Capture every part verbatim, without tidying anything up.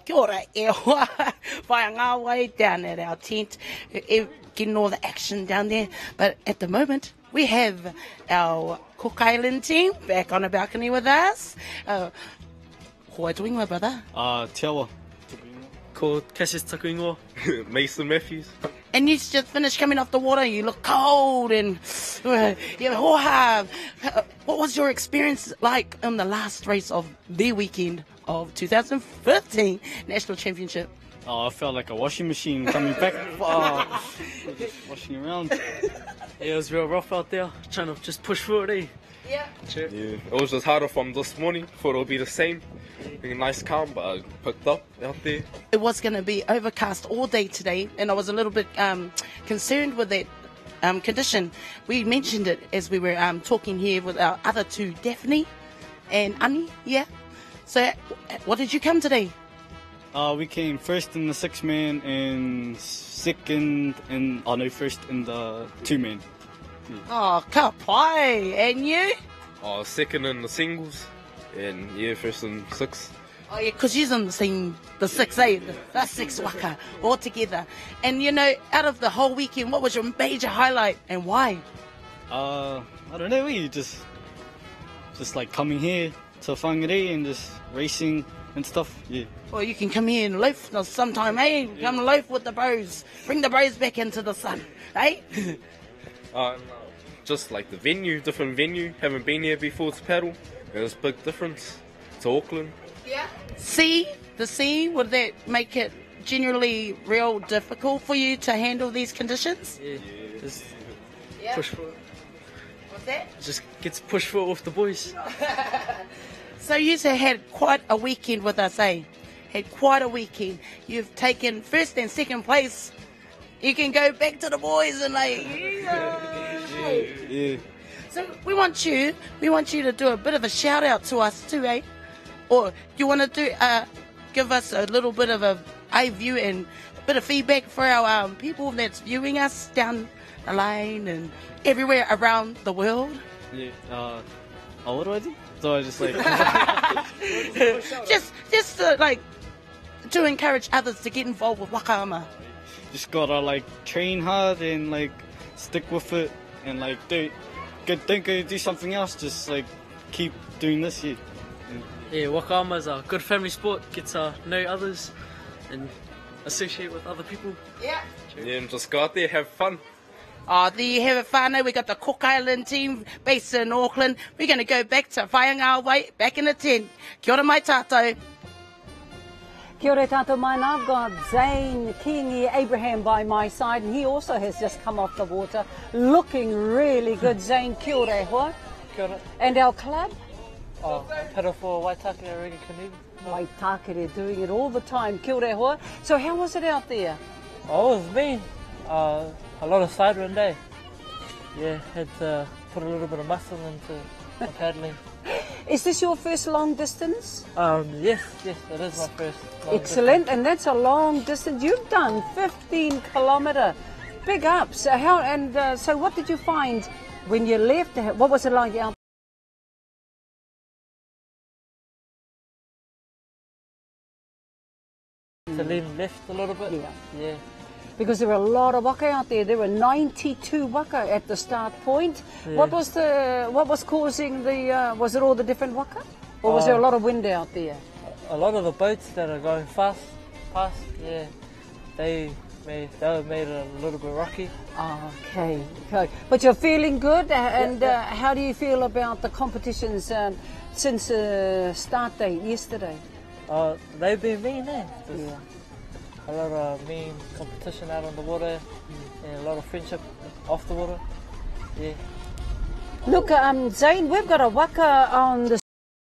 Kia ora, e hoa, whai ngā wai down at our tent, e, getting all the action down there. But at the moment, we have our Cook Island team back on the balcony with us. Uh, Hoa doing, my brother? Uh, Te awa. Called Cassius Takuingoa. Mason Matthews. And you just finished coming off the water. You look cold and uh, yeah, hoa. Uh, What was your experience like in the last race of the weekend of two thousand fifteen National Championship? Oh, I felt like a washing machine coming back. Oh, just washing around. Yeah, it was real rough out there, trying to just push through it, eh? Yeah. Yeah, it was just harder from this morning. Thought it would be the same. Being nice calm, but I picked up out there. It was going to be overcast all day today, and I was a little bit um, concerned with that um, condition. We mentioned it as we were um, talking here with our other two, Daphne and Ani. Yeah. So, what did you come today? Uh, we came first in the six man and second in, oh no, first in the two man. Oh, ka pai. And you? I was second in the singles, and yeah, first in six. Oh, yeah, because you're on the same, the six, eh? That's six waka all together. And, you know, out of the whole weekend, what was your major highlight and why? Uh, I don't know, we just, just like coming here to Whangarei and just racing and stuff, yeah. Well, you can come here and loaf sometime, eh? Come and loaf with the bros. Bring the bros back into the sun, eh? Uh, just like the venue, different venue. Haven't been here before to paddle. There's a big difference to Auckland. Yeah. Sea, the sea, would that make it generally real difficult for you to handle these conditions? Yeah, just Yeah. push through it. What's that? Just gets pushed through it with the boys. So you had quite a weekend with us, eh? Had quite a weekend. You've taken first and second place. You can go back to the boys and like, yeah. Yeah. So we want you, we want you to do a bit of a shout out to us too, eh? Or do you want to do, uh, give us a little bit of a eye view and a bit of feedback for our um, people that's viewing us down the lane and everywhere around the world? Yeah. Uh, oh, what do I do? So I just like, just, just to, like, to encourage others to get involved with Wakaama. just gotta like train hard and like stick with it and like do, don't go do something else. Just like keep doing this here. Yeah, Wakaama is a good family sport. Gets to know others and associate with other people. Yeah. Yeah, and just go out there, have fun. Oh, there you have it, whānau. We got the Cook Island team based in Auckland. We're going to go back to Whaianga Way, back in the tent. Kia ora mai tātou. Kia ora tātou mai, and I've got Zane Kingi Abraham by my side, and he also has just come off the water, looking really good. Zane, kia ora, hoa. Kia ora. And our club? Oh, paddle for Waitakere Regi Canoe. Waitakere, doing it all the time. Kia ora, hoa. So how was it out there? Oh, it was mean. Uh, a lot of side wind, eh? Yeah, had to put a little bit of muscle into my paddling. Is this your first long distance? Um, yes, yes, it is my first. long Excellent, and that's a long distance. You've done fifteen kilometre. Big up. So how? And uh, so, what did you find when you left? What was it like out? distance. To lean left a little bit. Yeah. Yeah. Because there were a lot of waka out there. There were ninety-two waka at the start point. Yeah. What was the? What was causing the? Uh, was it all the different waka, or was Uh, there a lot of wind out there? A lot of the boats that are going fast, fast, yeah, they made they were made a little bit rocky. Okay, okay. But you're feeling good, uh, and yeah. Uh, how do you feel about the competitions um, since uh, start date yesterday? Uh, they've been mean, eh? There's Yeah. a lot of mean competition out on the water, and a lot of friendship off the water. Yeah. Look, um, Zane, we've got a waka on the.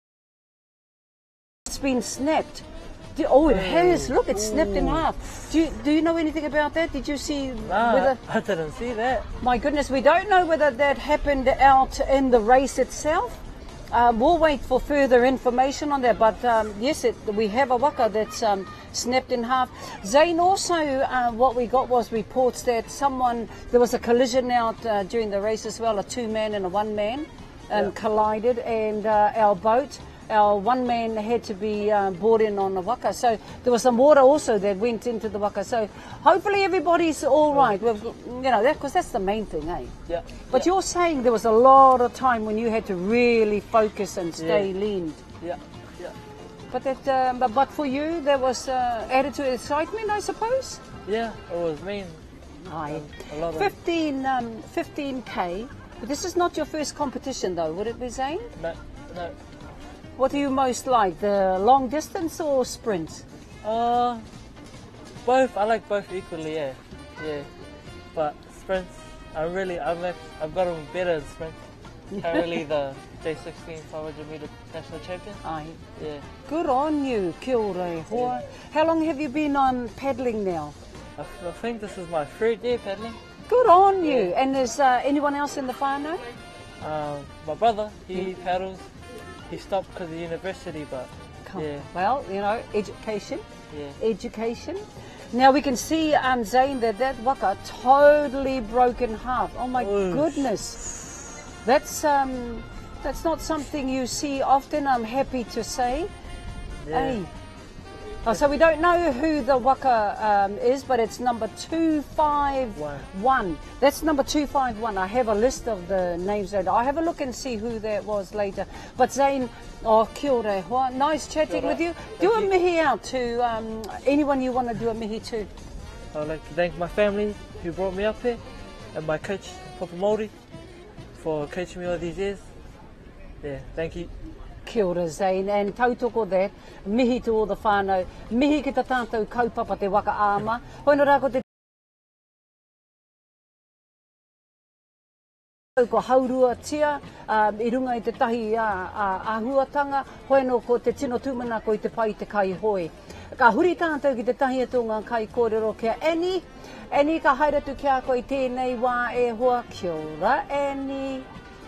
It's been snapped. Do- Oh, it has. Look, it's snapped in half. Do you, do you know anything about that? Did you see Nah, whether? I didn't see that. My goodness, we don't know whether that happened out in the race itself. Um, we'll wait for further information on that. But um, yes, it, we have a waka that's um, snapped in half. Zane, also uh, what we got was reports that someone, there was a collision out uh, during the race as well, a two-man and a one-man um, Yeah. collided, and uh, our boat our one man had to be uh, brought in on the waka. So there was some water also that went into the waka. So hopefully everybody's all right. We've, you know, that because that's the main thing, eh? Yeah. But yeah. you're saying there was a lot of time when you had to really focus and stay Yeah. lean. Yeah. Yeah. But that, um, but, but for you, there was uh, added to excitement, I suppose. Yeah, it was mean. Aye. A lot of fifteen, um, fifteen K. But this is not your first competition, though, would it be, Zane? no, no. What do you most like, the long distance or sprint? Uh, both. I like both equally. Yeah, yeah. But sprints, I really, I'm, act- I've gotten better in sprint. Currently the J sixteen five hundred meter national champion. Aye. Yeah. Good on you, kia ora e hoa. How long have you been on paddling now? I, I think this is my third year paddling. Good on you. And is uh, anyone else in the whānau? Um, my brother, he paddles. He stopped because of university, but Come. yeah, Well, you know, education, yeah. education. Now we can see, um, Zane, that that waka totally broke in half. Oh my Oof. goodness. That's um, that's not something you see often, I'm happy to say. Yeah. Hey. Oh, so we don't know who the waka um, is, but it's number two five one. That's number two five one. I have a list of the names there. I'll have a look and see who that was later. But Zane, oh, kia ora e hoa. Nice chatting Kia ora. with you. Thank Do a you. mihi out to um, anyone you want to do a mihi to. I'd like to thank my family who brought me up here, and my coach, Papa Māori, for coaching me all these years. Yeah, thank you. Kia ora, Zane, and tautoko that, mihi to all the whānau, mihi ki ta tātou kaupapa te waka āma. Hoi no rā ko te ko haurua tia, um, i runga i te tahi a, a, āhuatanga, hoi no ko te tino tūmana ko i te pai te kai hoi. Ka huri tātou ki te tahi atu ngā kai kōrero kia Annie. Annie, ka haere tu kia koe tēnei wā e hoa. Kia ora, Annie.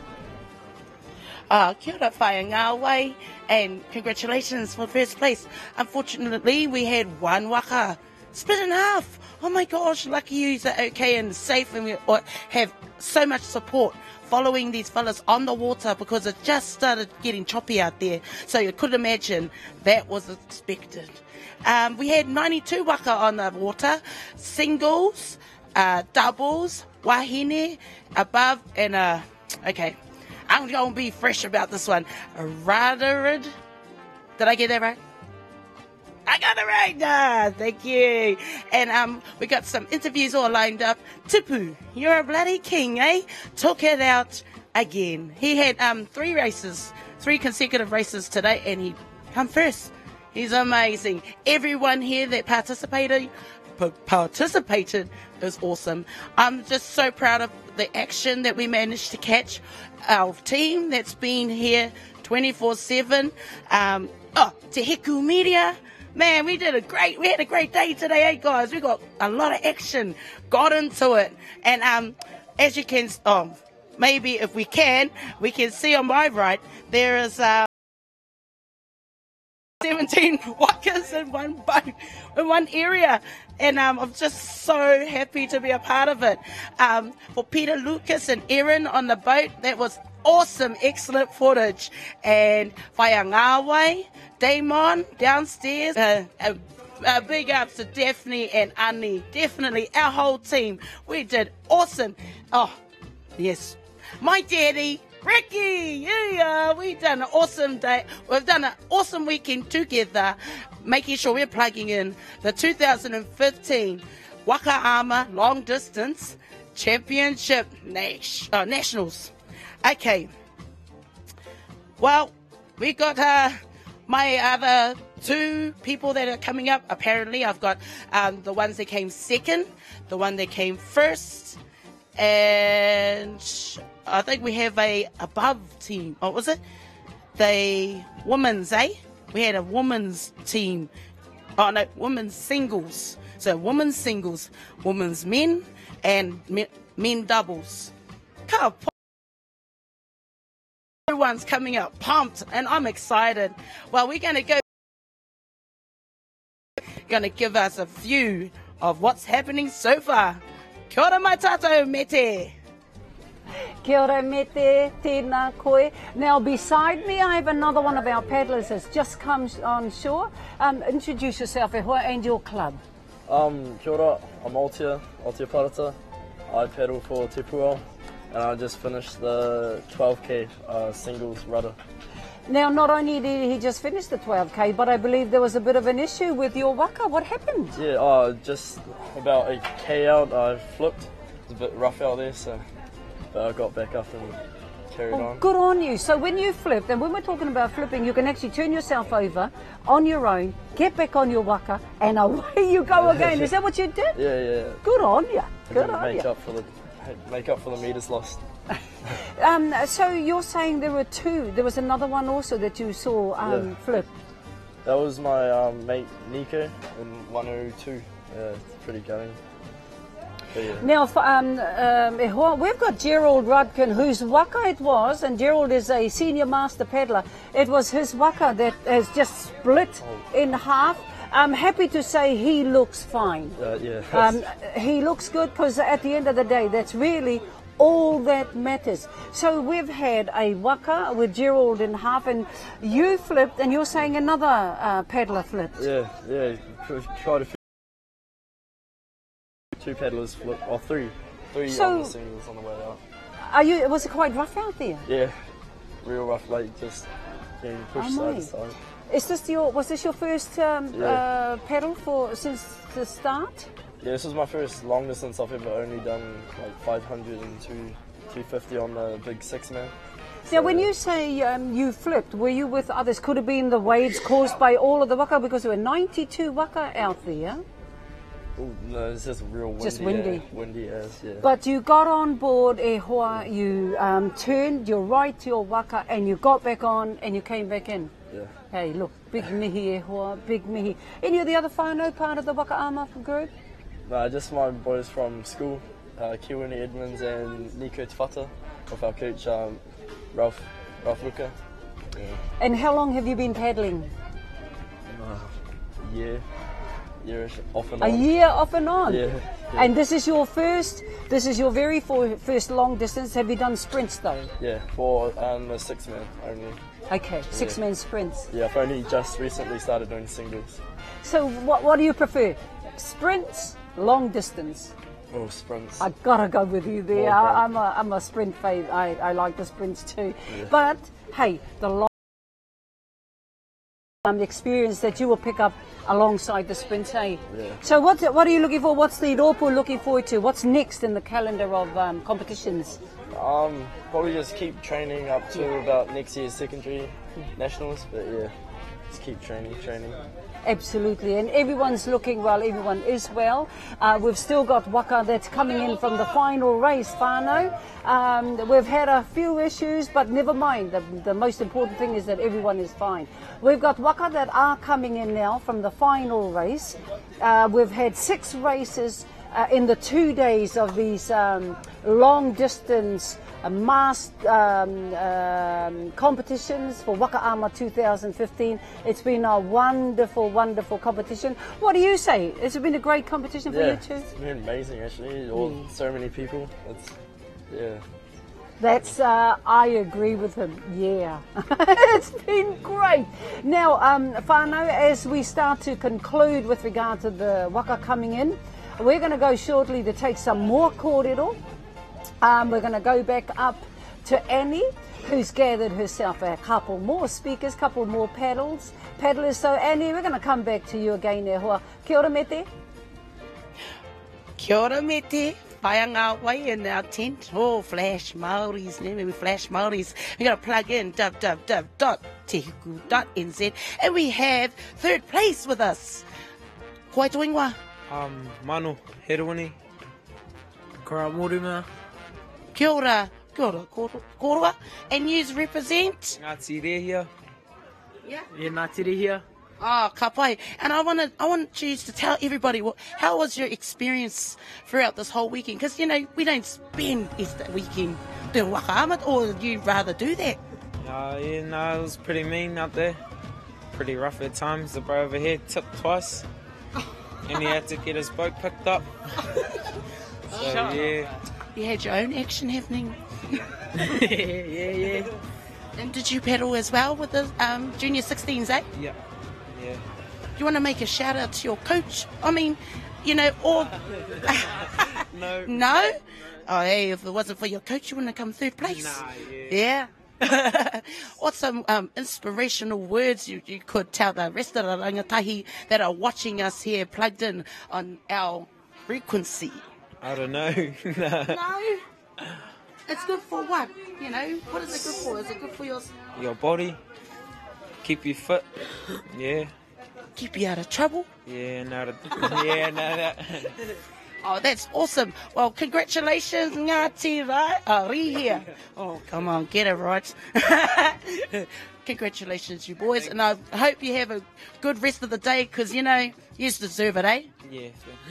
Uh, kia ora, whaia ngā wai, and congratulations for first place. Unfortunately, we had one waka split in half. Oh my gosh, lucky you are okay and safe, and we have so much support following these fellas on the water because it just started getting choppy out there. So you could imagine that was expected. Um, we had ninety-two waka on the water, singles, uh, doubles, wahine, above, and uh, okay. I'm going to be fresh about this one. Radarid. Did I get that right? I got it right. Ah, thank you. And um, we got some interviews all lined up. Tipu, you're a bloody king, eh? Took it out again. He had um three races, three consecutive races today, and he come first. He's amazing. Everyone here that participated participated is awesome. I'm just so proud of the action that we managed to catch. Our team that's been here twenty-four seven. Um, oh, Te Heku Media. Man, we did a great, we had a great day today, eh, guys? We got a lot of action, got into it. And um, as you can, oh, maybe if we can, we can see on my right, there is uh, seventeen wakas in one boat, in one area. And um, I'm just so happy to be a part of it. Um, for Peter Lucas and Erin on the boat, that was awesome, excellent footage. And Whaia Ngāwai, Damon downstairs, uh, a, a big ups to Daphne and Annie. Definitely our whole team. We did awesome. Oh, yes. My daddy, Ricky, yeah, we've done an awesome day. We've done an awesome weekend together, making sure we're plugging in the two thousand fifteen Waka Ama Long Distance Championship Nash, uh, Nationals. Okay. Well, we got uh, my other two people that are coming up. Apparently, I've got um, the ones that came second, the one that came first, and I think we have a above team. What was it? The women's, eh? We had a women's team. Oh, no, women's singles. So women's singles, women's men, and men, men doubles. Come on. Everyone's coming up pumped, and I'm excited. Well, we're going to go. Going to give us a view of what's happening so far. Kia ora mai tātou, mete. Kia ora mete, tēnā koe. Now beside me I have another one of our paddlers that's just come on shore. Um, introduce yourself e hoa and your club. Um, kia ora, I'm Altia, Altia Parata. I paddle for Te Puao and I just finished the twelve K uh, singles rudder. Now not only did he just finish the twelve K, but I believe there was a bit of an issue with your waka. What happened? Yeah, uh, just about a K out I flipped. It was a bit rough out there, so but I got back up and carried Oh, on. good on you. So when you flipped, and when we're talking about flipping, you can actually turn yourself over on your own, get back on your waka, and away you go again. Is that what you did? Yeah, yeah. Good on you. I Good didn't on make you. up for the make up for the meters lost. Um, so you're saying there were two. There was another one also that you saw um, Yeah. flip. That was my um, mate Nico in one oh two. Yeah, it's pretty going. But yeah. Now, for, um, um, e hoa, we've got Gerald Rudkin, whose waka it was, and Gerald is a senior master paddler. It was his waka that has just split in half. I'm happy to say he looks fine. Uh, yeah. Um, he looks good because at the end of the day, that's really all that matters. So we've had a waka with Gerald in half, and you flipped, and you're saying another uh, paddler flipped. Yeah, yeah. Tried a few. Two paddlers flip, or three. Three So- on the singles on the way out. Are you? Was it quite rough out there? Yeah, real rough, like just getting pushed Oh, side my. to side. Is this your? Was this your first um, Yeah. uh, paddle for since the start? Yeah, this was my first long distance I've ever only done like five hundred and two, two fifty on the big six man. Now, when you say um, you flipped, were you with others? Could have been the waves caused by all of the waka, because there were ninety-two waka out there. Oh, no, it's just real windy. Just windy. Yeah, windy as, yeah. But you got on board e hoa, you um, turned your right to your waka, and you got back on, and you came back in. yeah. Hey, look, big mihi e hoa, big mihi. Any of the other whānau part of the waka ama group? No, just my boys from school, uh, Kiwini Edmonds and Nico Tafata, with our coach um, Ralph, Ralph Luca. Yeah. And how long have you been paddling? Year, yearish, off and A on. year off and on. Yeah, yeah. And this is your first, this is your very for, first long distance. Have you done sprints though? Yeah, for um, a six man only. Okay, six man sprints. Yeah, I've only just recently started doing singles. So what, what do you prefer? Sprints, long distance? Oh, sprints. I gotta go with you there. More I, fun. I'm a, I'm a sprint fan. I, I like the sprints too. Yeah. But hey, the long um, experience that you will pick up alongside the sprints, hey? Yeah. So what what are you looking for? What's the Ropu looking forward to? What's next in the calendar of um, competitions? Um, probably just keep training up to about next year's secondary nationals, but yeah, just keep training, training. Absolutely, and everyone's looking well, everyone is well. Uh, we've still got waka that's coming in from the final race, whānau. Um, we've had a few issues, but never mind. The, the most important thing is that everyone is fine. We've got waka that are coming in now from the final race. Uh, we've had six races uh, in the two days of these um, long distance uh, mass um, um, competitions for Waka Ama two thousand fifteen. It's been a wonderful, wonderful competition. What do you say? Has it been a great competition for Yeah, you too? it's been amazing actually. All, so many people. It's yeah. That's, uh, I agree with him, yeah. It's been great. Now, um, whānau, as we start to conclude with regard to the waka coming in, we're going to go shortly to take some more kōrero. Um, we're going to go back up to Annie, who's gathered herself a couple more speakers, couple more paddles, paddlers. So Annie, we're going to come back to you again e hoa. Kia ora mete. Kia ora mete. Whaianga way in our tent. Oh, Flash Māoris, maybe Flash Māoris. We got to plug in w w w dot tehuku dot n z, and we have third place with us. Koe toingwa. Um, Manu Herewini. Kora Morima. Kia ora. Kia ora, koro- koroa. And you represent? Ngāti Rehia. Yeah. Yeah, Ngātiri here. Oh, ka pai. And I want to, I want you to tell everybody what, how was your experience throughout this whole weekend? Because you know we don't spend Easter weekend doing waka ama, or you rather do that. Uh, yeah, no, it was pretty mean out there. Pretty rough at times. The bro over here tipped twice. And he had to get his boat picked up. So, yeah. You had your own action happening. yeah, yeah. And did you paddle as well with the um, junior sixteens, eh? Yeah. Yeah. Do you want to make a shout out to your coach? I mean, you know, or... No. No? Oh, hey, if it wasn't for your coach, you wouldn't have come third place. Nah, yeah. Yeah. What's some um, inspirational words you, you could tell the rest of the rangatahi that are watching us here plugged in on our frequency? I don't know. Nah. No. It's good for what? You know, what is it good for? Is it good for your... Your body. Keep you fit. Yeah. Keep you out of trouble? Yeah, no. Yeah, no, no. Oh, that's awesome. Well, congratulations, Ngati, right? Oh, Ri here. Oh, come on, get it right. Congratulations, you boys. And I hope you have a good rest of the day because, you know, you deserve it, eh? Yeah.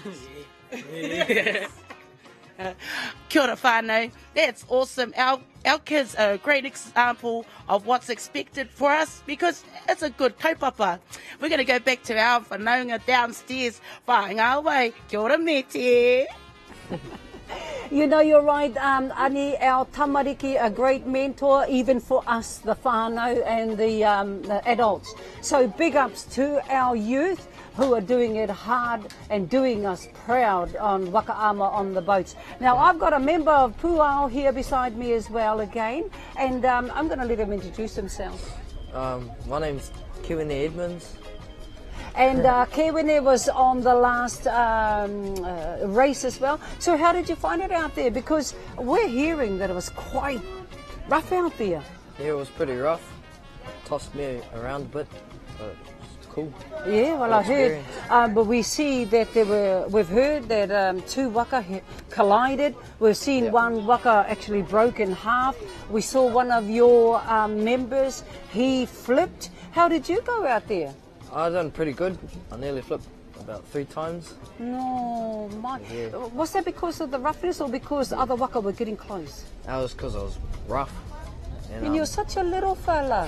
Yeah. Uh, kia ora whānau. That's awesome. Our, our kids are a great example of what's expected for us because it's a good kaupapa. We're going to go back to our whanaunga downstairs. Whainga wai. Kia ora mete. You know, you're right, um, Ani, our tamariki, a great mentor, even for us, the whānau and the, um, the adults. So big ups to our youth who are doing it hard and doing us proud on Wakaama on the boats. Now, I've got a member of Puao here beside me as well again, and um, I'm going to let him introduce himself. Um, my name's Kiwini Edmonds. And uh, Kewine was on the last um, uh, race as well. So how did you find it out there? Because we're hearing that it was quite rough out there. Yeah, it was pretty rough. Tossed me around a bit, but it's cool. Yeah, well, Good I heard, experience. um, but we see that there were. We've heard that um, two waka he- collided. We've seen Yeah. one waka actually broke in half. We saw one of your um, members. He flipped. How did you go out there? I done pretty good. I nearly flipped about three times. No, my. Yeah. Was that because of the roughness or because the other waka were getting close? That was because I was rough. And um, you're such a little fella.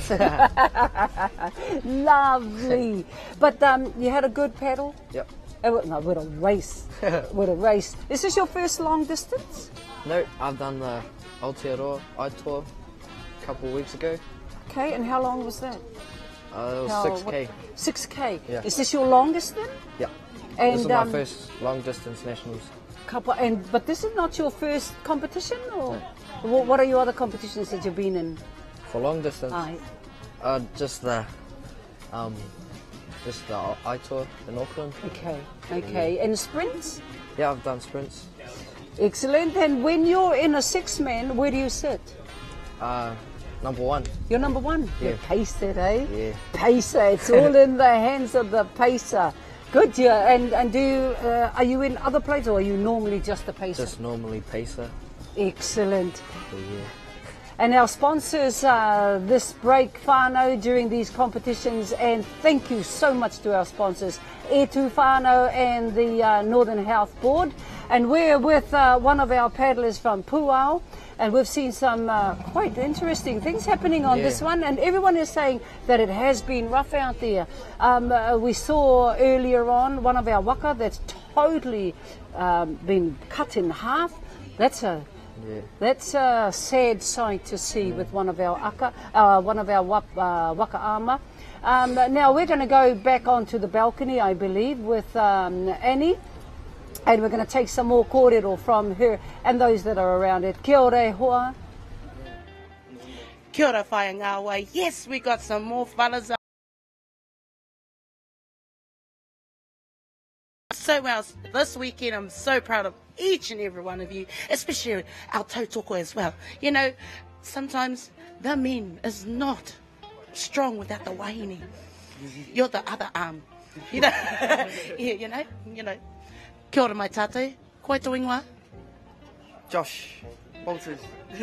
Lovely. But um, you had a good paddle? Yep. Uh, well, no, with a race. With a race. Is this your first long distance? No, I've done the Aotearoa I Tour a couple of weeks ago. Okay, and how long was that? Uh, it was How- six K. what- six K? Yeah. Is this your longest then? Yeah. And, this is my um, first long distance nationals. Couple, and But this is not your first competition? Or Wha- what are your other competitions that you've been in? For long distance, Aye. uh, just the um, just the I Tour in Auckland. Okay, okay. And sprints? Yeah, I've done sprints. Excellent. And when you're in a six-man, where do you sit? Uh, number one. You're number one. Yeah. You're pacer, eh? Yeah. Pacer. It's all in the hands of the pacer. Good, yeah. And and do you, uh, are you in other places or are you normally just a pacer? Just normally pacer. Excellent. So, yeah. And our sponsors uh, this break, whānau, during these competitions, and thank you so much to our sponsors, E two Whānau and the uh, Northern Health Board. And we're with uh, one of our paddlers from Puao, and we've seen some uh, quite interesting things happening on Yeah. this one, and everyone is saying that it has been rough out there. Um, uh, we saw earlier on one of our waka that's totally um, been cut in half. That's a Yeah. That's a sad sight to see with one of our aka, uh, one of our wap, uh, waka ama. Um, now we're going to go back onto the balcony, I believe, with um, Annie, and we're going to take some more kōrero from her and those that are around it. Kia ora e hoa. Kia ora whai ngā wai. Yes, we got some more fellas. So well this weekend. I'm so proud of each and every one of you, especially our tautoko as well. You know, sometimes the men is not strong without the wahine. You're the other arm. You know, yeah, you know, you know. Kia ora mai tātou. Koe te ingoa. Josh Walters.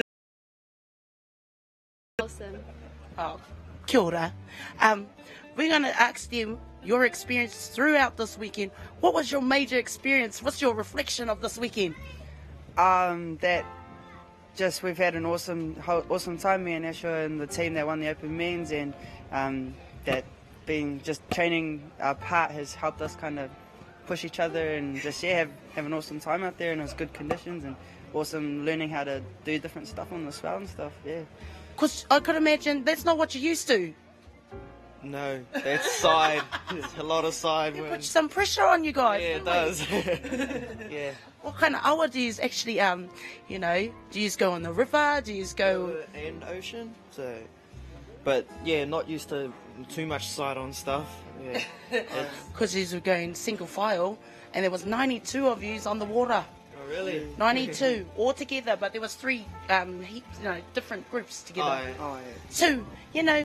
Awesome. Oh, kia ora. Um, we're going to ask them your experience throughout this weekend. What was your major experience? What's your reflection of this weekend? Um, that just we've had an awesome, ho- awesome time. Me and Asher and the team that won the Open Men's, and um, that being just training our part has helped us kind of push each other and just yeah have, have an awesome time out there, and it was good conditions and awesome learning how to do different stuff on the swell and stuff. Yeah. Because I could imagine that's not what you used to. No, that's side. There's a lot of side It wind. puts some pressure on you guys. Yeah, it doesn't does. Yeah. What kind of awa do you actually, um, you know, do you go on the river? Do you go... River and ocean. So, but yeah, not used to too much side on stuff. Yeah. Because you were going single file, and there was ninety-two of yous on the water. Oh, really? ninety-two all together, but there was three um, heaps, you know, different groups together. Oh, oh, yeah. So, you know,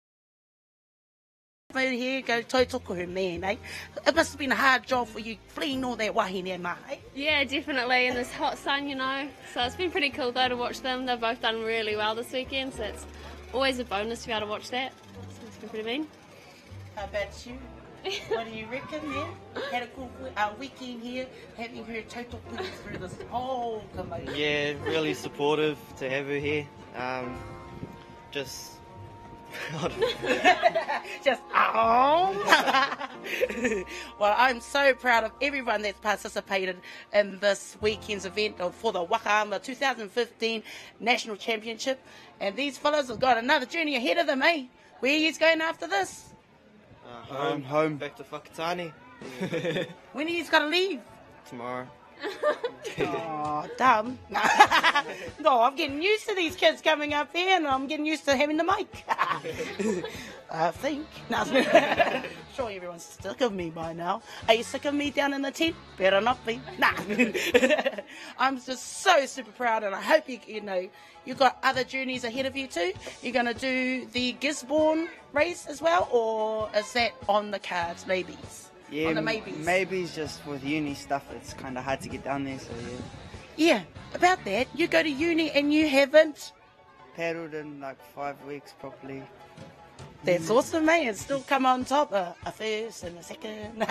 over here, go toi tokohu, man, eh? It must have been a hard job for you fleeing all that wahine, ma, eh? Yeah, definitely, in this hot sun, you know. So it's been pretty cool though to watch them. They've both done really well this weekend, so it's always a bonus to be able to watch that. So it's been pretty mean. How about you? What do you reckon, man? Had a cool uh, weekend here, having her toi tokohu through this whole commotion. Yeah, really supportive to have her here. Um, just. Just oh. Well, I'm so proud of everyone that's participated in this weekend's event for the Wakaama two thousand fifteen National Championship, and these fellas have got another journey ahead of them, eh? Where are you going after this? Uh, home, home, back to Whakatane. When are you got to leave? Tomorrow. Oh, dumb. No, I'm getting used to these kids coming up here, and I'm getting used to having the mic. I think. No, sure everyone's sick of me by now. Are you sick of me down in the tent? Better not be. Nah. I'm just so super proud, and I hope you, you know, you've got other journeys ahead of you too. You're going to do the Gisborne race as well, or is that on the cards, maybe? Yeah, On the maybes. Maybes just with uni stuff, it's kind of hard to get down there, so yeah. Yeah, about that, you go to uni and you haven't... Paddled in like five weeks properly. That's awesome, mate. And still come on top, uh, a first and a second.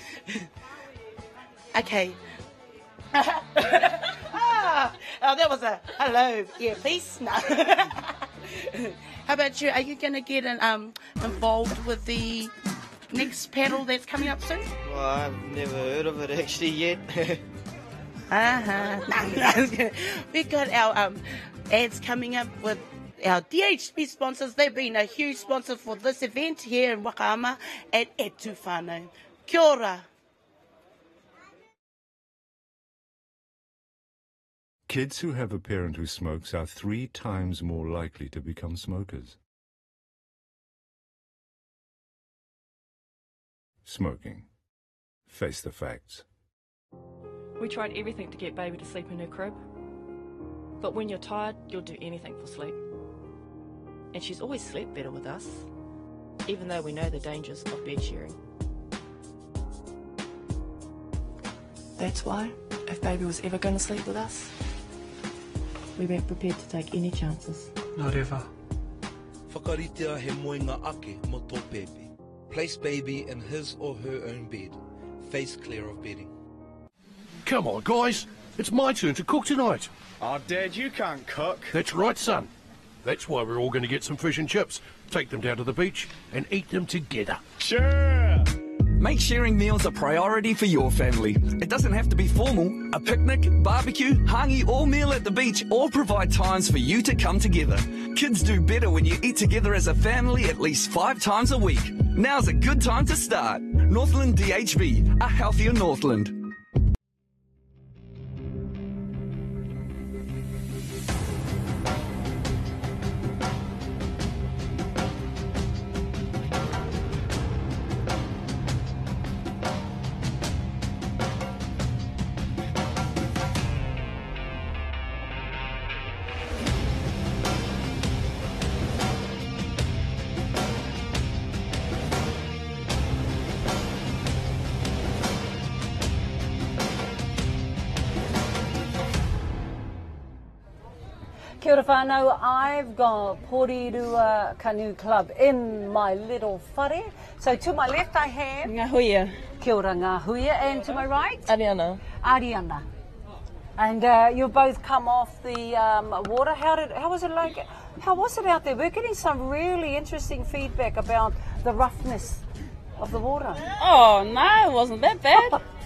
Okay. ah, oh, that was a hello, yeah, peace. No. How about you? Are you going to get an, um, involved with the next paddle that's coming up soon? Well, I've never heard of it actually yet. Uh-huh. We got our um, ads coming up with our D H B sponsors. They've been a huge sponsor for this event here in Wakaama at Etufano. Kia ora. Kids who have a parent who smokes are three times more likely to become smokers. Smoking. Face the facts. We tried everything to get baby to sleep in her crib. But when you're tired, you'll do anything for sleep. And she's always slept better with us, even though we know the dangers of bed sharing. That's why, if baby was ever going to sleep with us, we weren't prepared to take any chances. Not ever. Whakaritea he moenga ake mo tō pepe. Place baby in his or her own bed. Face clear of bedding. Come on, guys. It's my turn to cook tonight. Oh, Dad, you can't cook. That's right, son. That's why we're all going to get some fish and chips, take them down to the beach, and eat them together. Sure. Make sharing meals a priority for your family. It doesn't have to be formal. A picnic, barbecue, hangi, or meal at the beach all provide times for you to come together. Kids do better when you eat together as a family at least five times a week. Now's a good time to start. Northland D H B, a healthier Northland. Kia ora whānau, I've got Porirua Canoe Club in my little whare. So to my left I have... Ngahuia. Kia ora Ngahuia. And to my right? Ariana. Ariana. And uh, you both come off the um, water. How did? How was it like? How was it out there? We're getting some really interesting feedback about the roughness of the water. Oh, no, it wasn't that bad.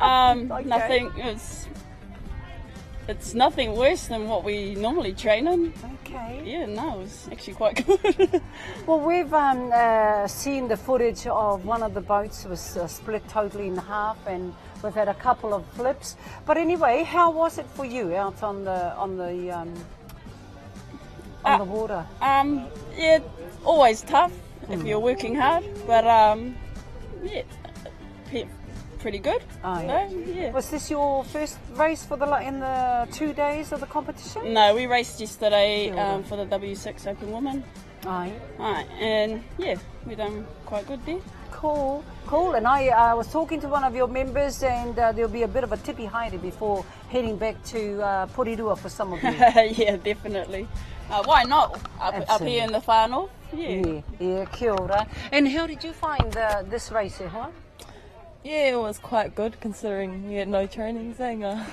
Um, Okay. Nothing. It's it's nothing worse than what we normally train in. Okay. Yeah, no, it's actually quite good. Well, we've um, uh, seen the footage of one of the boats was uh, split totally in half, and we've had a couple of flips. But anyway, how was it for you out on the on the um, on Uh, the water? Um, yeah, always tough if you're working hard, but um, yeah, pe- pretty good. Oh, So, yeah. yeah. Was this your first race for the la- in the two days of the competition? No, we raced yesterday Kia ora. um, for the W six Open Women. Aye. Aye, and yeah, we done quite good there. Cool, cool. And I uh, was talking to one of your members, and uh, there'll be a bit of a tippy haere before heading back to uh, Porirua for some of you. Yeah, definitely. Uh, why not? Up, up here in the far north. Yeah. Yeah, yeah, kia ora. And how did you find uh, this race, eh, huh? Yeah, it was quite good considering we had no training, saying uh,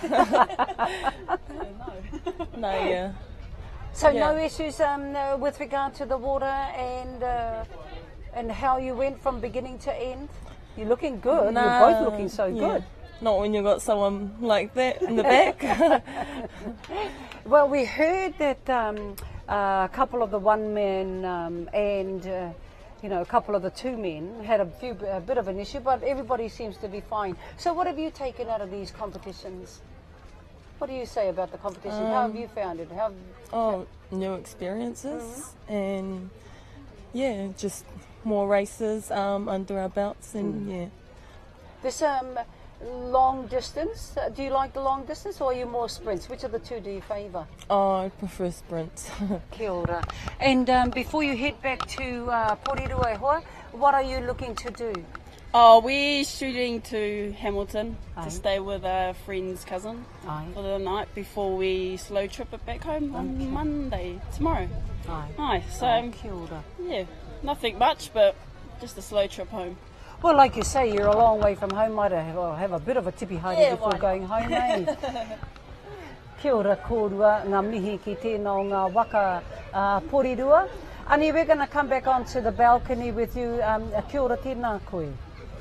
no, yeah. So Yeah. no issues um, uh, with regard to the water and uh, and how you went from beginning to end? You're looking good. Nah, You're both looking so yeah. good. Not when you got someone like that in the back. Well, we heard that um, uh, a couple of the one men um, and uh, you know a couple of the two men had a few a bit of an issue, but everybody seems to be fine. So, what have you taken out of these competitions? What do you say about the competition? How have Um, you found it? How Oh, new experiences and yeah, just more races um, under our belts and yeah. this um, long distance? Uh, do you like the long distance, or are you more sprints? Which of the two do you favour? Oh, I prefer sprints. Kia ora. And um, before you head back to uh, Porirua e Hoa, what are you looking to do? Oh, we're shooting to Hamilton Aye. to stay with a friend's cousin Aye. for the night before we slow trip it back home on Okay. Monday, tomorrow. Aye. Aye, so Oh, kia ora. yeah, nothing much, but just a slow trip home. Well, like you say, you're a long way from home. Might have, well, have a bit of a tippy haere Yeah, before why going not? home, eh? Kia ora kōrua, ngā mihi ki tēnā o ngā waka uh, Porirua. Ani, we're going to come back onto the balcony with you. Um, kia ora tēnā koe.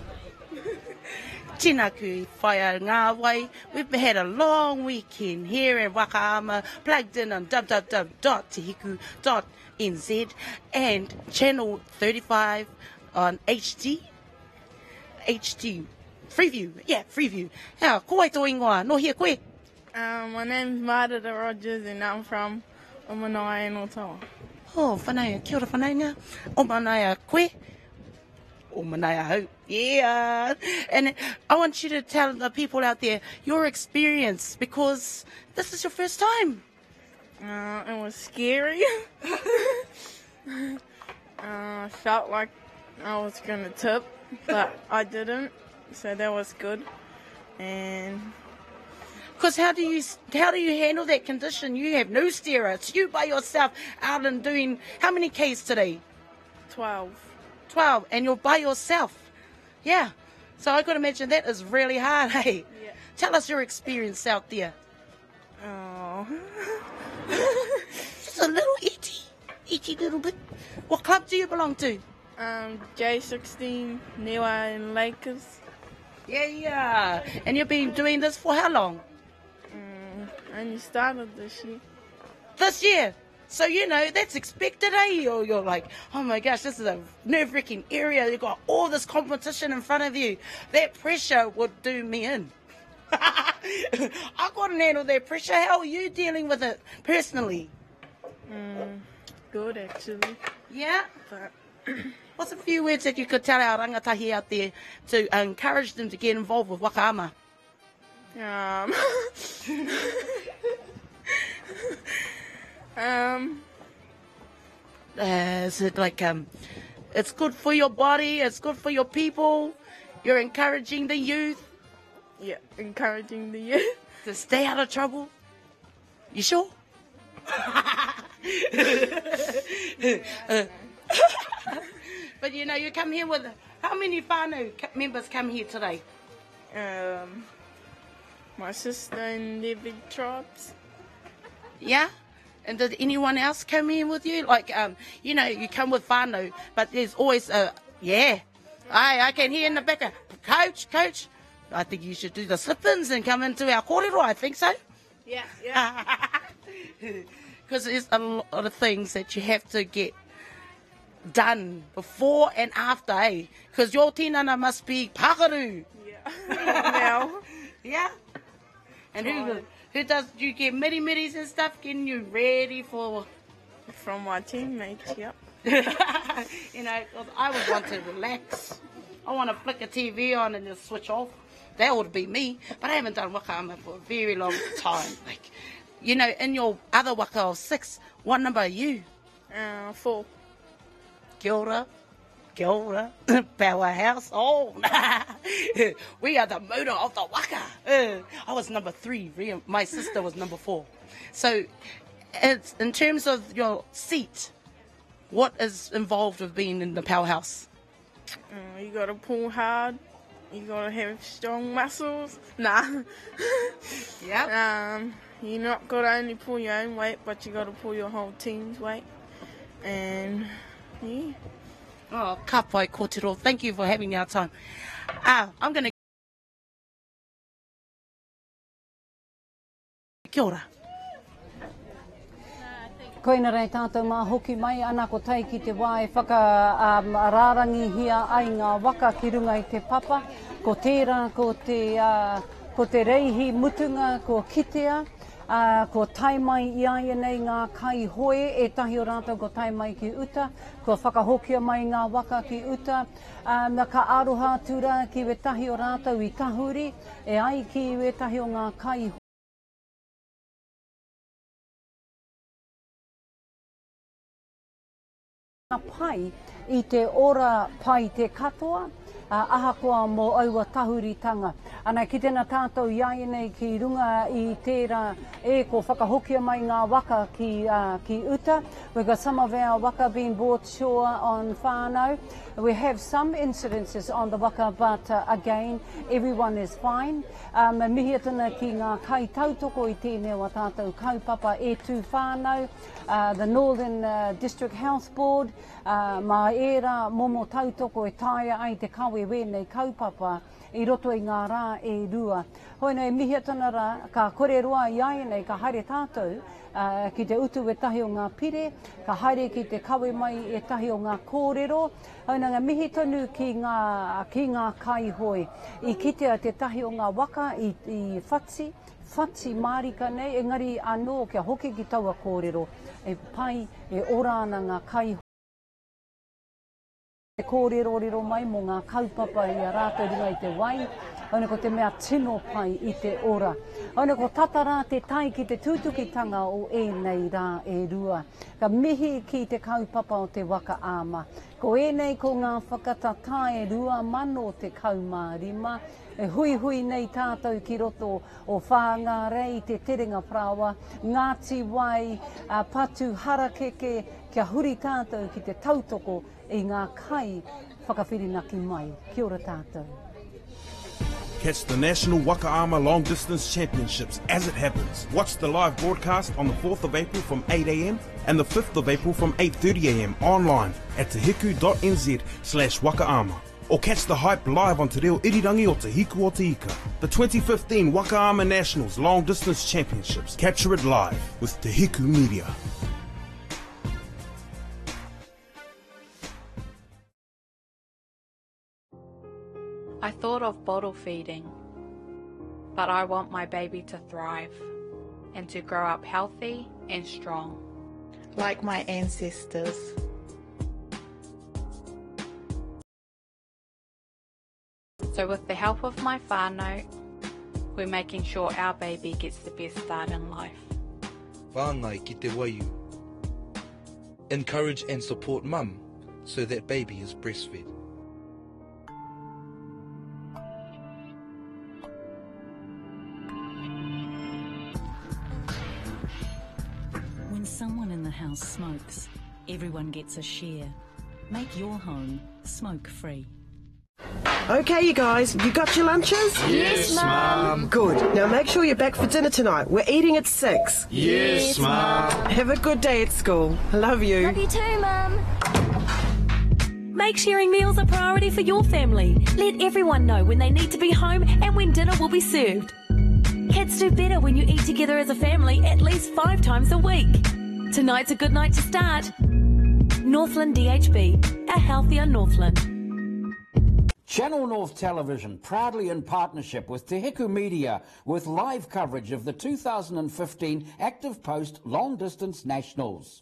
Tina kui whaia ngā wai. We've had a long weekend here in Wakaama, plugged in on w w w dot tihiku dot n z and channel thirty-five on H D. H D. Freeview. Yeah, Freeview. Now, koe tō ingoa, no hia koe. Um, my name's Marta Rogers and I'm from Omanaia and Otawa. Oh, whanaia, kia ora whanainga. O manaia koe. O manaia hau. Yeah. And I want you to tell the people out there your experience, because this is your first time. Uh, it was scary. uh, I felt like I was gonna tip, but I didn't, so that was good. And Because how do you how do you handle that condition? You have no steerer. It's you by yourself out and doing how many Ks today? twelve. Twelve, and you're by yourself. Yeah. So I could imagine that is really hard. Hey, Yeah. tell us your experience out there. Oh. Just a little itty, itty little bit. What club do you belong to? Um, J sixteen, Niwa and Lakers. Yeah, yeah. And you've been doing this for how long? Um, I only started this year. This year. So, you know, that's expected, eh? You're, you're like, oh my gosh, this is a nerve-wracking area. You've got all this competition in front of you. That pressure would do me in. I couldn't handle that pressure. How are you dealing with it personally? Mm, good, actually. Yeah? But What's a few words that you could tell our rangatahi out there to encourage them to get involved with Wakaama? Um, um, Uh, is it like, um, it's good for your body, it's good for your people, you're encouraging the youth yeah, encouraging the youth. to stay out of trouble? You sure? Uh, but you know, you come here with, how many whānau ca- members come here today? Um, my sister and their big tribes. Yeah? And did anyone else come in with you? Like, um, you know, you come with whānau, but there's always a, yeah. I, I can hear in the background, coach, coach, I think you should do the slip-ins and come into our kōrero, I think so. Yeah, yeah. Because there's a lot of things that you have to get done before and after, eh? Because your tinana must be pakaru. Yeah. Now. Yeah. And who, who does, do you get miri-miris and stuff, getting you ready for... From my teammates, yep. You know, 'cause I would want to relax. I want to flick a T V on and just switch off. That would be me. But I haven't done wakaama for a very long time. Like, you know, in your other waka of six, what number are you? Uh, four. Kia ora. Kia ora. Powerhouse. Oh, we are the motor of the waka. Uh, I was number three. My sister was number four. So, it's, in terms of your seat, what is involved with being in the powerhouse? Uh, you gotta pull hard. You gotta have strong muscles. Nah. Yeah. Um, you not gotta only pull your own weight, but you gotta pull your whole team's weight. And yeah. Oh, ka pai kōtero. Thank you for having our time. Ah, I'm gonna. Kia ora. Koina rei tātou mā hoki mai, ana ko tai ki te wā e whaka um, rārangi hia ai ngā waka ki runga i te papa, ko tērā, ko te, uh, ko te reihi mutunga, ko kitea, uh, ko tai mai i ai nei ngā kai hoe, e tahi o rātou ko tai mai ki uta, ko whakahokia mai ngā waka ki uta, um, ka aroha tura ki we tahi o rātou i tahuri, e ai ki we tahi o ngā kai hoe. Pai i te ora pai te katoa, uh, ahakoa mō aua tahuritanga. Ana ki tēnā tātou iai nei ki runga i tērā e ko whakahokia mai ngā waka ki, uh, ki uta. We've got some of our waka being brought shore on whānau. We have some incidences on the waka, but uh, again, everyone is fine. Um, mihi tana ki ngā kai tautoko i tēnei wa tātou kaupapa e tū whānau. Uh, the Northern uh, District Health Board, uh, mā era momo tautoko e taia ai te kawe wēnei kaupapa i roto i ngā rā e rua. Hoi nei mihi tana rā, ka kore roa i ai nei, ka haere tātou uh, ki te utu e tahi o ngā pire, ka haere ki te kawe mai e tahi o ngā kōrero. Hoi nei mihi tonu ki ngā, ki ngā kai hoi, i kitea te tahi o ngā waka i, i whatsi, whatsi marika nei, engari anō kia hoki ki taua kōrero, e pai e orana ngā kai hoi. E kōrero rero mai mō ngā kaupapa i a rātou runga i te wai, aune ko te mea tino pai i te ora. Aune ko tatara te tai ki te tūtukitanga o e nei rā e rua. Ka mihi ki te kaupapa o te waka āma. Ko e nei ko ngā whakatata e rua mano te kaumārima. E hui hui nei tātou ki roto o whāngā rei te terenga prawa, ngāti wai, uh, patu harakeke, kia huri tātou ki te tautoko i ngā kai whakawhirinaki mai. Kia ora tātou. Catch the National Wakaama Long Distance Championships as it happens. Watch the live broadcast on the fourth of April from eight a m and the fifth of April from eight thirty a m online at tehiku.nz slash wakaama. Or catch the hype live on Te Reo Irirangi o Te Hiku o Te Ika. The twenty fifteen Wakaama Nationals Long Distance Championships. Capture it live with Te Hiku Media. I thought of bottle feeding, but I want my baby to thrive and to grow up healthy and strong. Like my ancestors. So with the help of my whānau, we're making sure our baby gets the best start in life. Whāngai ki te waiu. Encourage and support mum so that baby is breastfed. When someone in the house smokes, everyone gets a share. Make your home smoke-free. Okay, you guys, you got your lunches? Yes, Mum. Good. Now make sure you're back for dinner tonight. We're eating at six. Yes, Mum. Have a good day at school. I love you. Love you too, Mum. Make sharing meals a priority for your family. Let everyone know when they need to be home and when dinner will be served. Kids do better when you eat together as a family at least five times a week. Tonight's a good night to start. Northland D H B, a healthier Northland. Channel North Television, proudly in partnership with Te Heku Media, with live coverage of the two thousand fifteen Active Post Long Distance Nationals.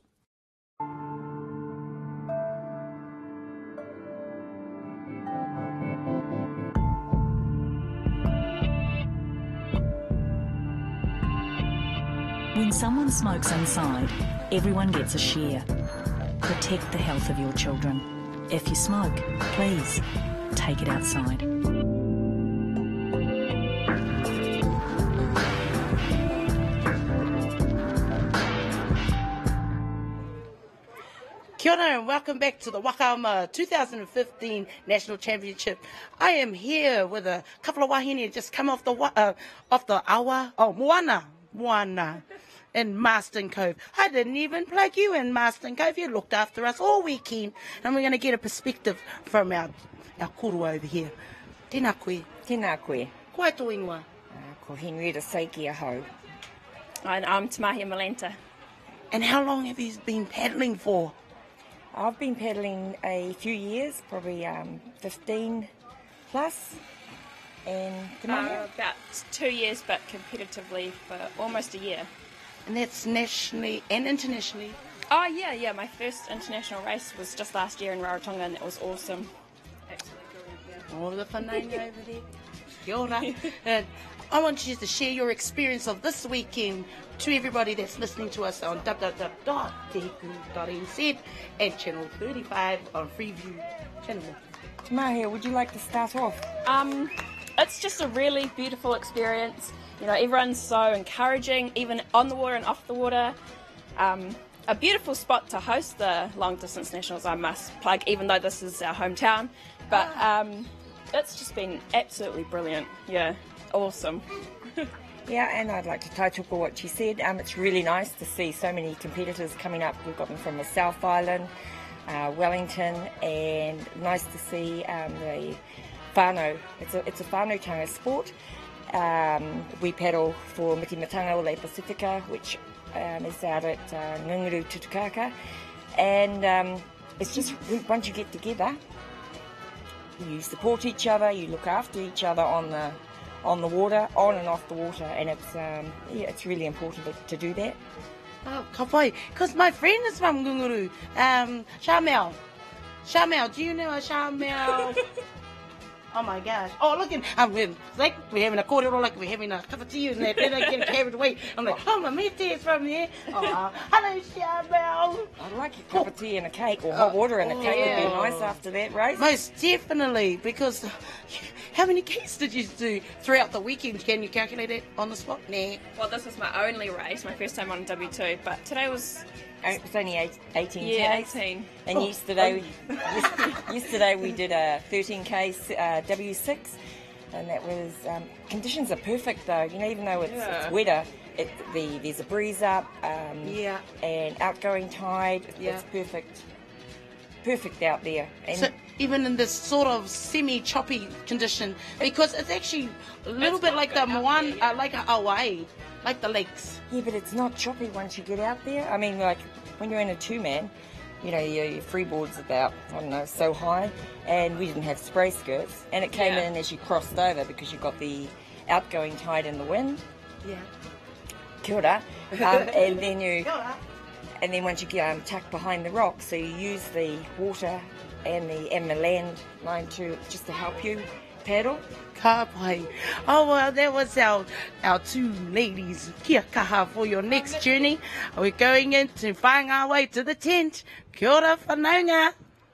When someone smokes inside, everyone gets a share. Protect the health of your children. If you smoke, please take it outside. Kia ora and welcome back to the Wakaama two thousand fifteen National Championship. I am here with a couple of wahine just come off the wa- uh, off the awa, oh Moana, Moana in Marston Cove. I didn't even plug you in Marston Cove. You looked after us all weekend, and we're going to get a perspective from our our kuru over here. Tēnā koe. Tēnā koe. Koe tō ingoa. Uh, ko Henrietta Seiki Aho. And I'm Tamahia Malenta. And how long have you been paddling for? I've been paddling a few years, probably um, fifteen plus. And uh, about two years, but competitively for almost a year. And that's nationally and internationally? Oh, yeah, yeah. My first international race was just last year in Rarotonga, and it was awesome. All the whanaunga over there. Kia ora. And I want you to share your experience of this weekend to everybody that's listening to us on w w w dot te heku dot n z and channel thirty-five on Freeview channel. Tamahia, would you like to start off? Um, it's just a really beautiful experience. You know, everyone's so encouraging, even on the water and off the water. Um, a beautiful spot to host the Long Distance Nationals, I must plug, even though this is our hometown. But um, it's just been absolutely brilliant. Yeah, awesome. Yeah, and I'd like to tautoko what she said. Um, it's really nice to see so many competitors coming up. We've got them from the South Island, uh, Wellington, and nice to see um, the whānau. It's a, it's a whānautanga sport. Um, we paddle for Mitimatanga Ole Pacifica, which um, is out at uh, Ngunguru Tutukaka. And um, it's just, once you get together, you support each other, you look after each other on the on the water, on and off the water, and it's um, yeah, it's really important to, to do that. Oh, ka pai. Because my friend is from Ngunguru, um, Shamel. Shamel, do you know a Shamel? Oh my gosh. Oh, look, at, I'm in, like we're having a kōrero, like we're having a cup of tea and that, then I get carried away. I'm like, oh, my mate is from there. Oh, hello, Shamel. I'd like a cup of tea and a cake, or hot water and a cake yeah. would be nice after that race. Most definitely, because how many cakes did you do throughout the weekend? Can you calculate it on the spot? Nah. Well, this was my only race, my first time on W two, but today was... It was only eight, eighteen Yeah, Ks. eighteen. And Oh, yesterday, oh. yes- yesterday we did a thirteen K uh, W six, and that was um, conditions are perfect though. You know, even though it's, Yeah. it's wetter, it, the there's a breeze up, um, Yeah. and outgoing tide. Yeah. It's perfect, perfect out there. And So even in this sort of semi-choppy condition, because it's actually a little bit like the Moana, uh, like Hawaii, like the lakes. Yeah, but it's not choppy once you get out there. I mean, like, when you're in a two-man, you know, your, your freeboard's about, I don't know, so high, and we didn't have spray skirts, and it came Yeah. in as you crossed over because you got the outgoing tide and the wind. Yeah. Kia ora. Um, and then you, Kia ora. and then once you get um, tucked behind the rock, so you use the water and the and the land line to just to help you paddle. Ka pai. Oh, well, that was our, our two ladies. Kia kaha for your next journey. We're going in to find our way to the tent. Kia ora whanaunga.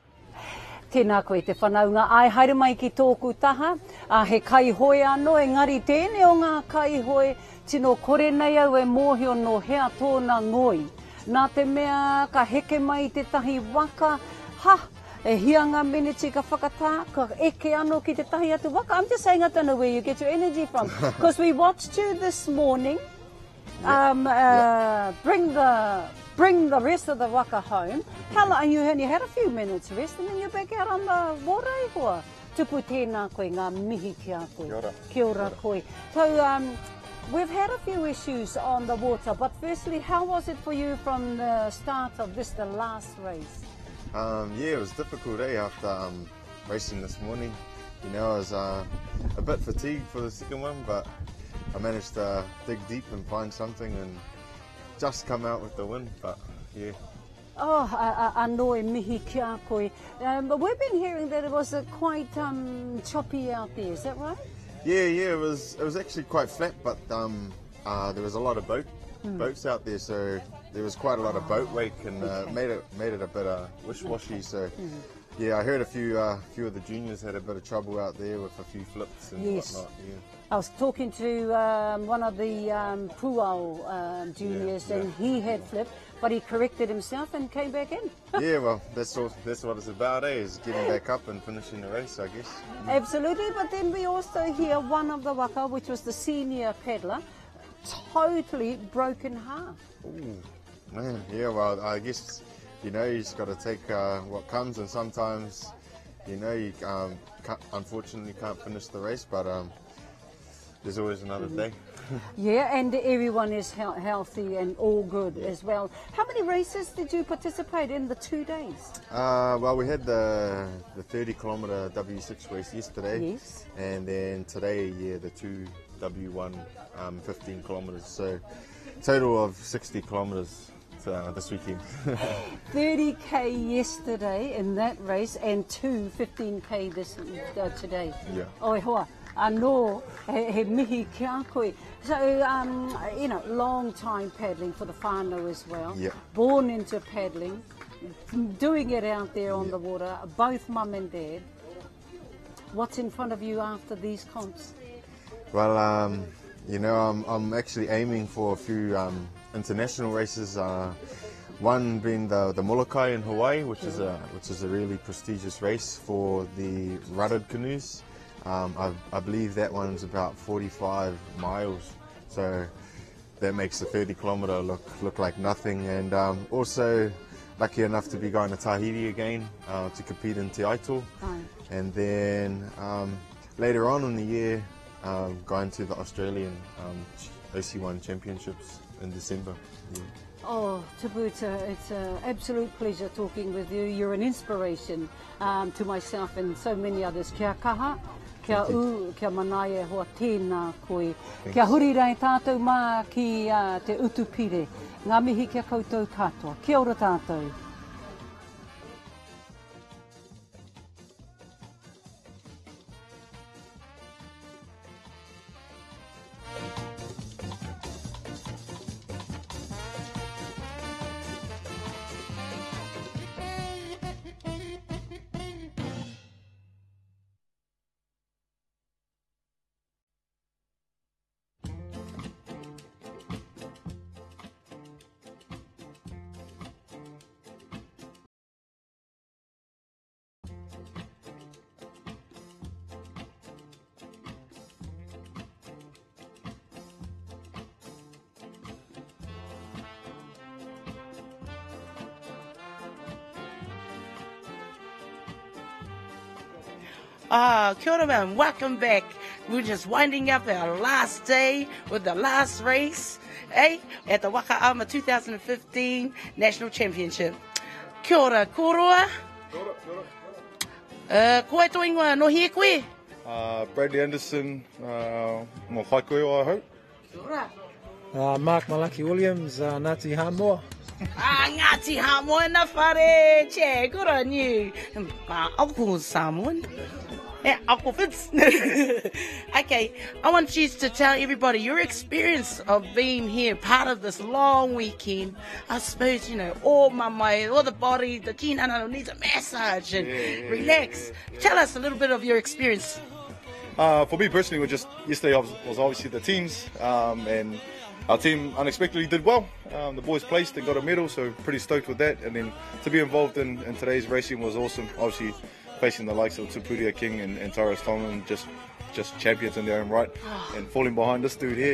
Tēnā koe te whanaunga. Ai, haere mai ki tōku taha. Uh, he kai hoi anō, engari tēne o ngā kai hoi. Tino kore nei au e mōhio no hea tōna ngoi. Nā te mea ka heke mai te tahi waka. Ha! E hianga miniti ka whakatā, ka eke anō ki te tahi atu waka. I'm just saying, I don't know where you get your energy from. Because we watched you this morning um, uh, bring the bring the rest of the waka home. How long, and you, and you had a few minutes rest, and then you're back out on the water, e hoa? Tupu tēnā koe, ngā mihi ki a koe. Kia ora. Kia ora koe. So, um, we've had a few issues on the water, but firstly, how was it for you from the start of this, the last race? Um, yeah, it was difficult, eh, after um, racing this morning. You know, I was uh, a bit fatigued for the second one, but I managed to dig deep and find something and just come out with the win, but yeah. Oh, anō e mihi ki a koe. Um, but we've been hearing that it was uh, quite um, choppy out there, is that right? Yeah, yeah, it was it was actually quite flat, but um, uh, there was a lot of boat Hmm. boats out there, so there was quite a lot of boat wake and uh, Okay. made it made it a bit uh, wish-washy. So Mhm. yeah, I heard a few uh, few of the juniors had a bit of trouble out there with a few flips and Yes. whatnot. Yeah. I was talking to um, one of the um, Puao um, juniors, Yeah, yeah. and he had flipped, but he corrected himself and came back in. Yeah, well, that's all, that's what it's about, eh? Is getting back up and finishing the race, I guess. Absolutely, but then we also hear one of the waka, which was the senior paddler, totally broken half. Ooh, man, yeah, well, I guess, you know, you just got to take uh, what comes, and sometimes, you know, you um, can't, unfortunately can't finish the race, but um, there's always another day. Yeah, and everyone is he- healthy and all good as well. How many races did you participate in the two days? Uh, well, we had the the thirty kilometre W six race yesterday. Yes. And then today, yeah, the two W one um, fifteen kilometres. So, total of sixty kilometres uh, this weekend. thirty K yesterday in that race and two fifteen K this uh, today. Yeah. Oi hoa, anō he, he mihi ki a koe. So, um, you know, long time paddling for the whānau as well. Yeah. Born into paddling, doing it out there on the water, both mum and dad. What's in front of you after these comps? Well, um, you know, I'm, I'm actually aiming for a few um, international races. Uh, one being the the Molokai in Hawaii, which is a which is a really prestigious race for the ruddered canoes. Um, I, I believe that one's about forty-five miles, so that makes the thirty kilometre look look like nothing. And um, also lucky enough to be going to Tahiti again uh, to compete in Te Aito. Right. And then um, later on in the year, um, going to the Australian um, O C one Championships in December. Yeah. Oh, Tabu, it's a, it's an absolute pleasure talking with you. You're an inspiration um, to myself and so many others. Kia kaha, kia u, kia manaia hoa tēnā koe. Kia huri rai tātou mā ki uh, te utupire. Ngā mihi kia koutou katoa. Kia ora tātou. Ah, kia ora man, welcome back. We're just winding up our last day with the last race, eh, at the Wakaama two thousand fifteen National Championship. Kia ora, koroa. Kia ora, kia ora. Uh, koe to ingoa, no hie koe? Uh, Bradley Anderson, uh, mo whai koe, I hope. Kia ora. Uh, Mark Malaki Williams, uh, Ngāti Hamoa. Ah, Ngāti Hamoa na whare, che, good on you. Uh, Uncle Samoan. Yeah, Uncle Fitz. Okay, I want you to tell everybody your experience of being here, part of this long weekend. I suppose, you know, all my, my all the body, the kinana needs a massage and Yeah, yeah, relax. yeah, Tell us a little bit of your experience. Uh, for me personally, was just yesterday was, was obviously the teams, um, and our team unexpectedly did well. Um, the boys placed and got a medal, so pretty stoked with that. And then to be involved in, in today's racing was awesome. Obviously, facing the likes of Tupuria King and, and Taurus Tongan, just just champions in their own right, and falling behind this dude here.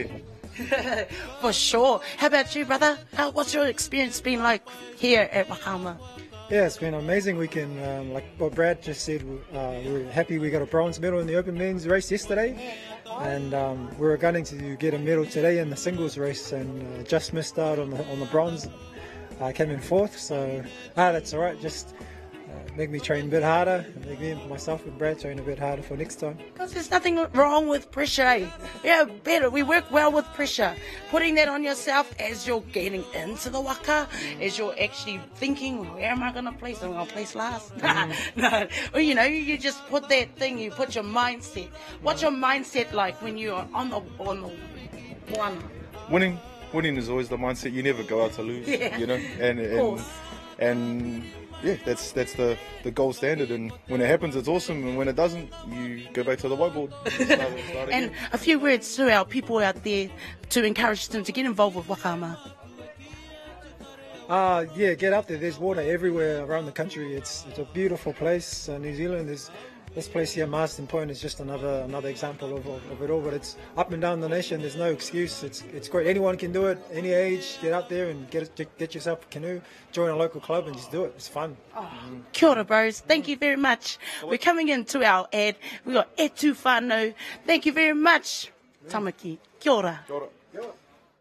For sure. How about you, brother? How, what's your experience been like here at Wakaama? Yeah, it's been an amazing weekend. Um, like what Brad just said, uh, we were happy we got a bronze medal in the open men's race yesterday, and um, we were gunning to get a medal today in the singles race, and uh, just missed out on the on the bronze. I uh, came in fourth, so ah, that's all right. Just uh, make me train a bit harder, make me myself and Brad train a bit harder for next time. Because there's nothing wrong with pressure, eh? Yeah, better. We work well with pressure. Putting that on yourself as you're getting into the waka, as you're actually thinking, where am I going to place? I'm going to place last. Mm. No, or, you know, you just put that thing, you put your mindset. What's your mindset like when you're on the, on the one? Winning. Winning is always the mindset. You never go out to lose, yeah. you know, and and, and yeah, that's that's the, the gold standard. And when it happens, it's awesome, and when it doesn't, you go back to the whiteboard. And, start, start and a few words to our people out there to encourage them to get involved with Wakaama. Uh, yeah, get up there. There's water everywhere around the country. It's it's a beautiful place. Uh, New Zealand is. This place here, Marsden Point, is just another another example of, of, of it all. But it's up and down the nation. There's no excuse. It's it's great. Anyone can do it. Any age, get out there and get get yourself a canoe, join a local club, and just do it. It's fun. Oh, kia ora, bros. Thank you very much. We're coming into our ad. We got E Tu Whānau. Thank you very much, Tamaki. Kia ora. Kia ora. Kia ora.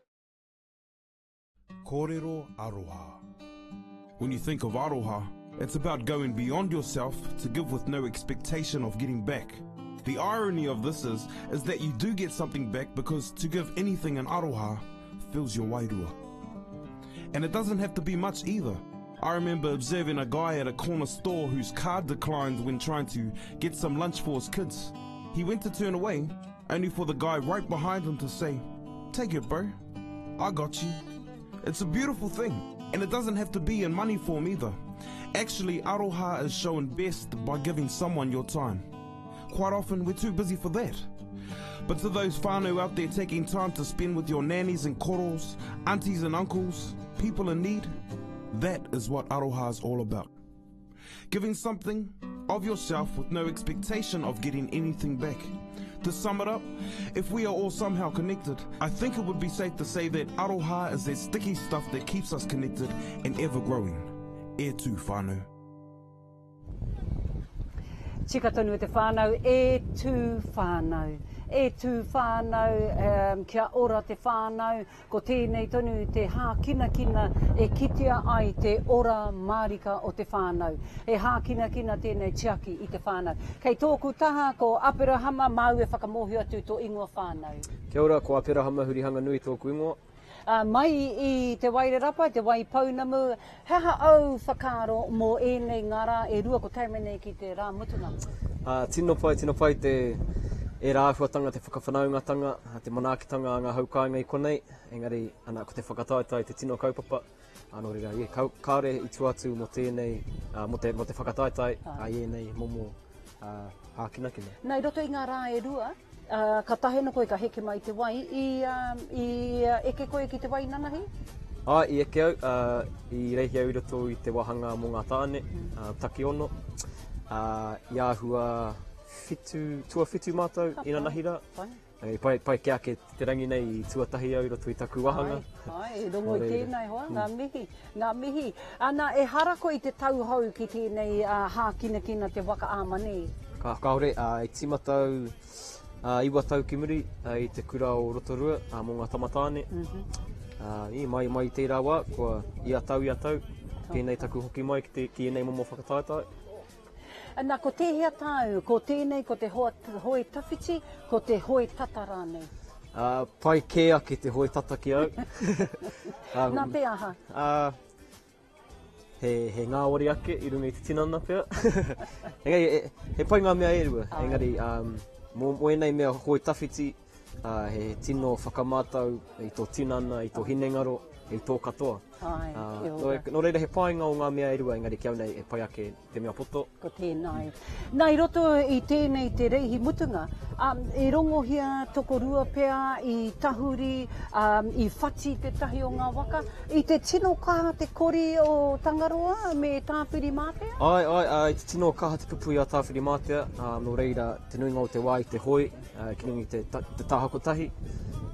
Kōrero aroha. When you think of aroha, it's about going beyond yourself to give with no expectation of getting back. The irony of this is, is that you do get something back because to give anything in aroha fills your wairua. And it doesn't have to be much either. I remember observing a guy at a corner store whose card declined when trying to get some lunch for his kids. He went to turn away, only for the guy right behind him to say, "Take it, bro. I got you." It's a beautiful thing, and it doesn't have to be in money form either. Actually, aroha is shown best by giving someone your time. Quite often, we're too busy for that. But to those whānau out there taking time to spend with your nannies and koros, aunties and uncles, people in need, that is what aroha is all about. Giving something of yourself with no expectation of getting anything back. To sum it up, if we are all somehow connected, I think it would be safe to say that aroha is that sticky stuff that keeps us connected and ever growing. E tu whānau. Tika tonu e te whānau, e tu whānau. E tu whānau, um, kia ora te whānau, ko tēnei tonu te hākina kina e kitea ai te ora marika o te whānau. E hākina kina tēnei tiaki i te whānau. Kei tōku taha ko Apirahama mau e whakamohi atu tō ingoa whānau. Kia ora, ko Apirahama hurihanga nui tōku ingoa. Uh, mai i te wairerapa, te wai paunamu, haha au whakaro mō ēnei ngara e rua ko taimene ki te rā mutunga? Uh, tino pai, tino pai te e rāhuatanga, te whakawhanaungatanga, te manaakitanga a ngā haukainga i konei, engari ana ko te whakataetai, te tino kaupapa. Anō rira, ie, kāre i tu atu mō tēnei, uh, mō te, mō te whakataetai, a uh, ienei momo uh, hākina kina. Nei roto i ngā rā e rua, Uh, ka tahena koe ka heke mai te wai, i, um, i uh, eke koe ki te wai nanahi? Ah, i eke au, uh, i reihi au i roto i te wahanga mō ngā tāne, mm. uh, taki ono. Uh, I āhua fitu, tua fitu mātou ah, ina nahira. E, pai, pai ke ake te rangi nei i tuatahi au i roto i taku wahanga. Ai, ai, rongo i tēnei hoa, ngā mihi, ngā mihi. Ana, e harako i te tauhau ki tēnei uh, hākina kina te waka āmane? Ka, ka hore, uh, i timatau, Uh, iwa tau ki muri uh, i te kura o Rotorua uh, mō ngā tamatāne. Mm-hmm. uh, I mai mai tērā wā, kua ia tau ia tau, tēnei taku hoki mai ki, te, ki enei momo whakataetai. Nā, ko te hea tau, ko tēnei, ko te hoa, hoi tawhiti, ko te hoi tatarane? Uh, pai kē ake te hoi tataki au. um, Nā te aha? Uh, he, he ngāwari ake, i runga i te tinana pia. Engari, he, he pai ngā mea e rua, oh. Engari, um, Mō enei mea hoi tawhiti, uh, he tino whakamātau i tō tinana, i tō hinengaro, i tō katoa. Ai, uh, no, no reira he painga o ngā mea e rua, engari kia nei e pai ake te mea poto. Ko tēnei. Nai roto i tēnei te reihi mutunga, um, e rongohia tokorua pea i tahuri, um, i whati te tahi o ngā waka, i te tino kaha te kori o Tangaroa me Tāwhiri Mātea? Ai, ai, ai, te tino kaha te pupu i a Tāwhiri Mātea, uh, no reira te nuinga o te wai te hoi, uh, ki nungi te, ta, te tāhako tahi.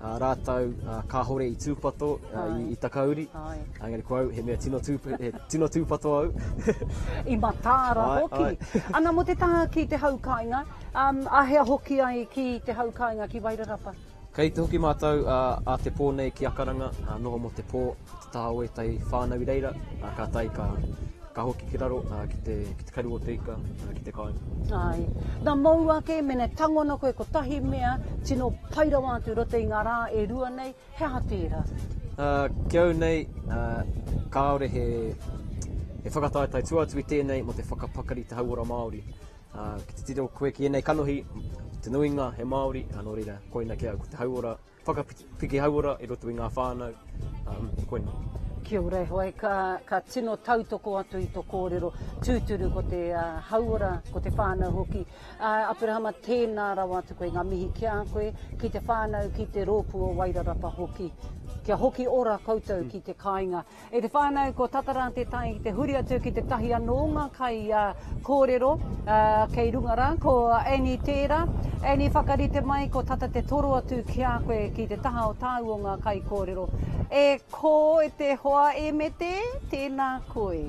uh, rātau uh, ka hore i tūpato uh, i, i takauri. Engari ko au, he mea tino, tūp, he tino tūpato au. I matāra Ai, hoki. ai. Ana mo te taha ki te haukainga, um, ahea hoki ai ki te haukainga ki Wairarapa? Kei te hoki mātou uh, a te pō nei ki Akaranga, uh, noho mo te pō, te tāo e tai whānau i reira, uh, ka tai ka, ka hoki ki raro, uh, ki, te, ki te karu o te ika, uh, ki te kāinga. Ai. Nā mau ake, mene tangona koe ko tahi mea, tino pairawa atu rote i ngā rā e rua nei, he ha tērā? Uh, ki au nei, uh, ka aore he, he whakataetai tuatu i tēnei mo te whakapakari te hauora Māori. Uh, ki te tiro koe ki enei kanohi, te nuinga he Māori, anō reira, koina ki au ko te hauora, whakapiki hauora i roto i ngā whānau, um, koina. Kia ora hoi, ka, ka tino tautoko atu i tō kōrero tūturu ko te uh, hauora, ko te whānau hoki. Uh, Apirahama, tēnā rawa atu koe ngā mihi ki a koe, ki te whānau, ki te rōpu o Wairarapa hoki. Kia hoki ora koutou ki te kāinga. E te whānau ko tatara te tai ki te huri atu ki te tahi anōnga kai uh, kōrero, uh, kei rungara, ko Annie Tēra. Annie whakarite mai ko tata te toro atu ki a koe ki te taha o tāu o ngā kai kōrero. E ko e te hoa e me te, tēnā koe.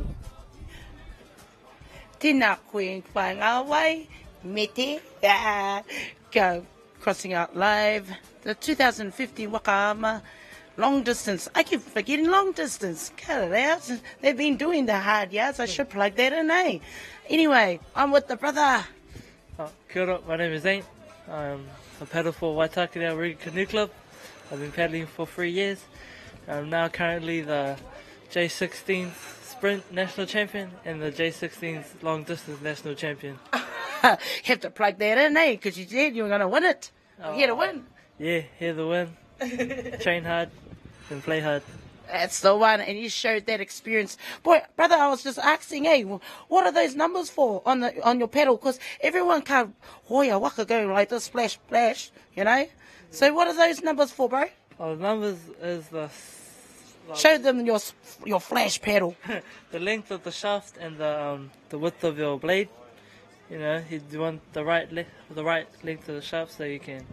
Tēnā koe, whai ngā wai, me te, uh, go, crossing out live, the two thousand fifteen Wakaama long distance. I keep forgetting long distance. Cut it out. They've been doing the hard yards. I should plug that in, eh? Anyway, I'm with the brother. Oh, kia ora, my name is Zane. Um, I paddle for Waitakere Rigi Canoe Club. I've been paddling for three years. I'm now currently the J sixteen Sprint National Champion and the J sixteen Long Distance National Champion. Have to plug that in, eh? Because you said you were going to win it. Oh, Here to win. Yeah, here to win. Train hard and play hard. That's the one, and you showed that experience. Boy, brother, I was just asking, hey, what are those numbers for on the on your pedal? Because everyone can't hoya waka going like this, splash, splash, you know? So what are those numbers for, bro? Oh, the numbers is the... Like, show them your your flash pedal. The length of the shaft and the um, the width of your blade. You know, you want the right le the right length of the shaft so you can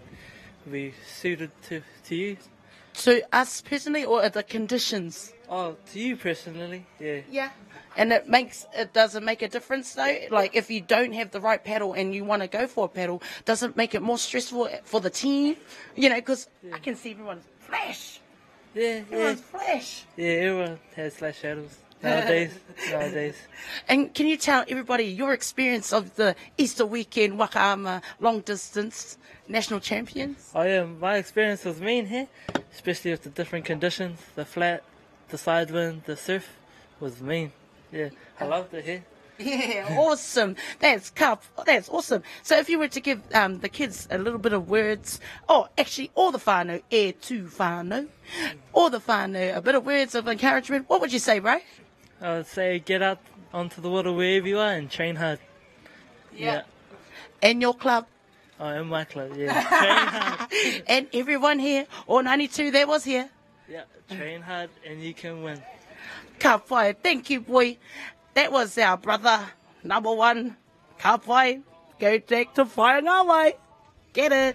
be suited to to you. To us personally, or the conditions? Oh, to you personally, yeah. Yeah. And it makes it doesn't make a difference though. Like if you don't have the right pedal and you want to go for a pedal, does it make it more stressful for the team? You know, because yeah. I can see everyone's flash. Yeah, everyone's yeah. flash. Yeah, everyone has flash shadows nowadays. nowadays. And can you tell everybody your experience of the Easter weekend Wakaama long distance national champions? Oh yeah, my experience was mean here, especially with the different conditions, the flat, the side wind, the surf was mean. Yeah, I loved it here. Yeah, awesome. That's cup. That's awesome. So if you were to give um, the kids a little bit of words, oh, actually, all the whānau, e tu whānau, all the whānau, a bit of words of encouragement, what would you say, bro? I would say get out onto the water wherever you are and train hard. Yeah. yeah. And your club? Oh, in my club, yeah. Train hard. And everyone here, all ninety-two that was here? Yeah, train hard and you can win. Ka whai. Thank you, boy. That was our brother, number one. Ka whai. Go back to whainga wai. Get it.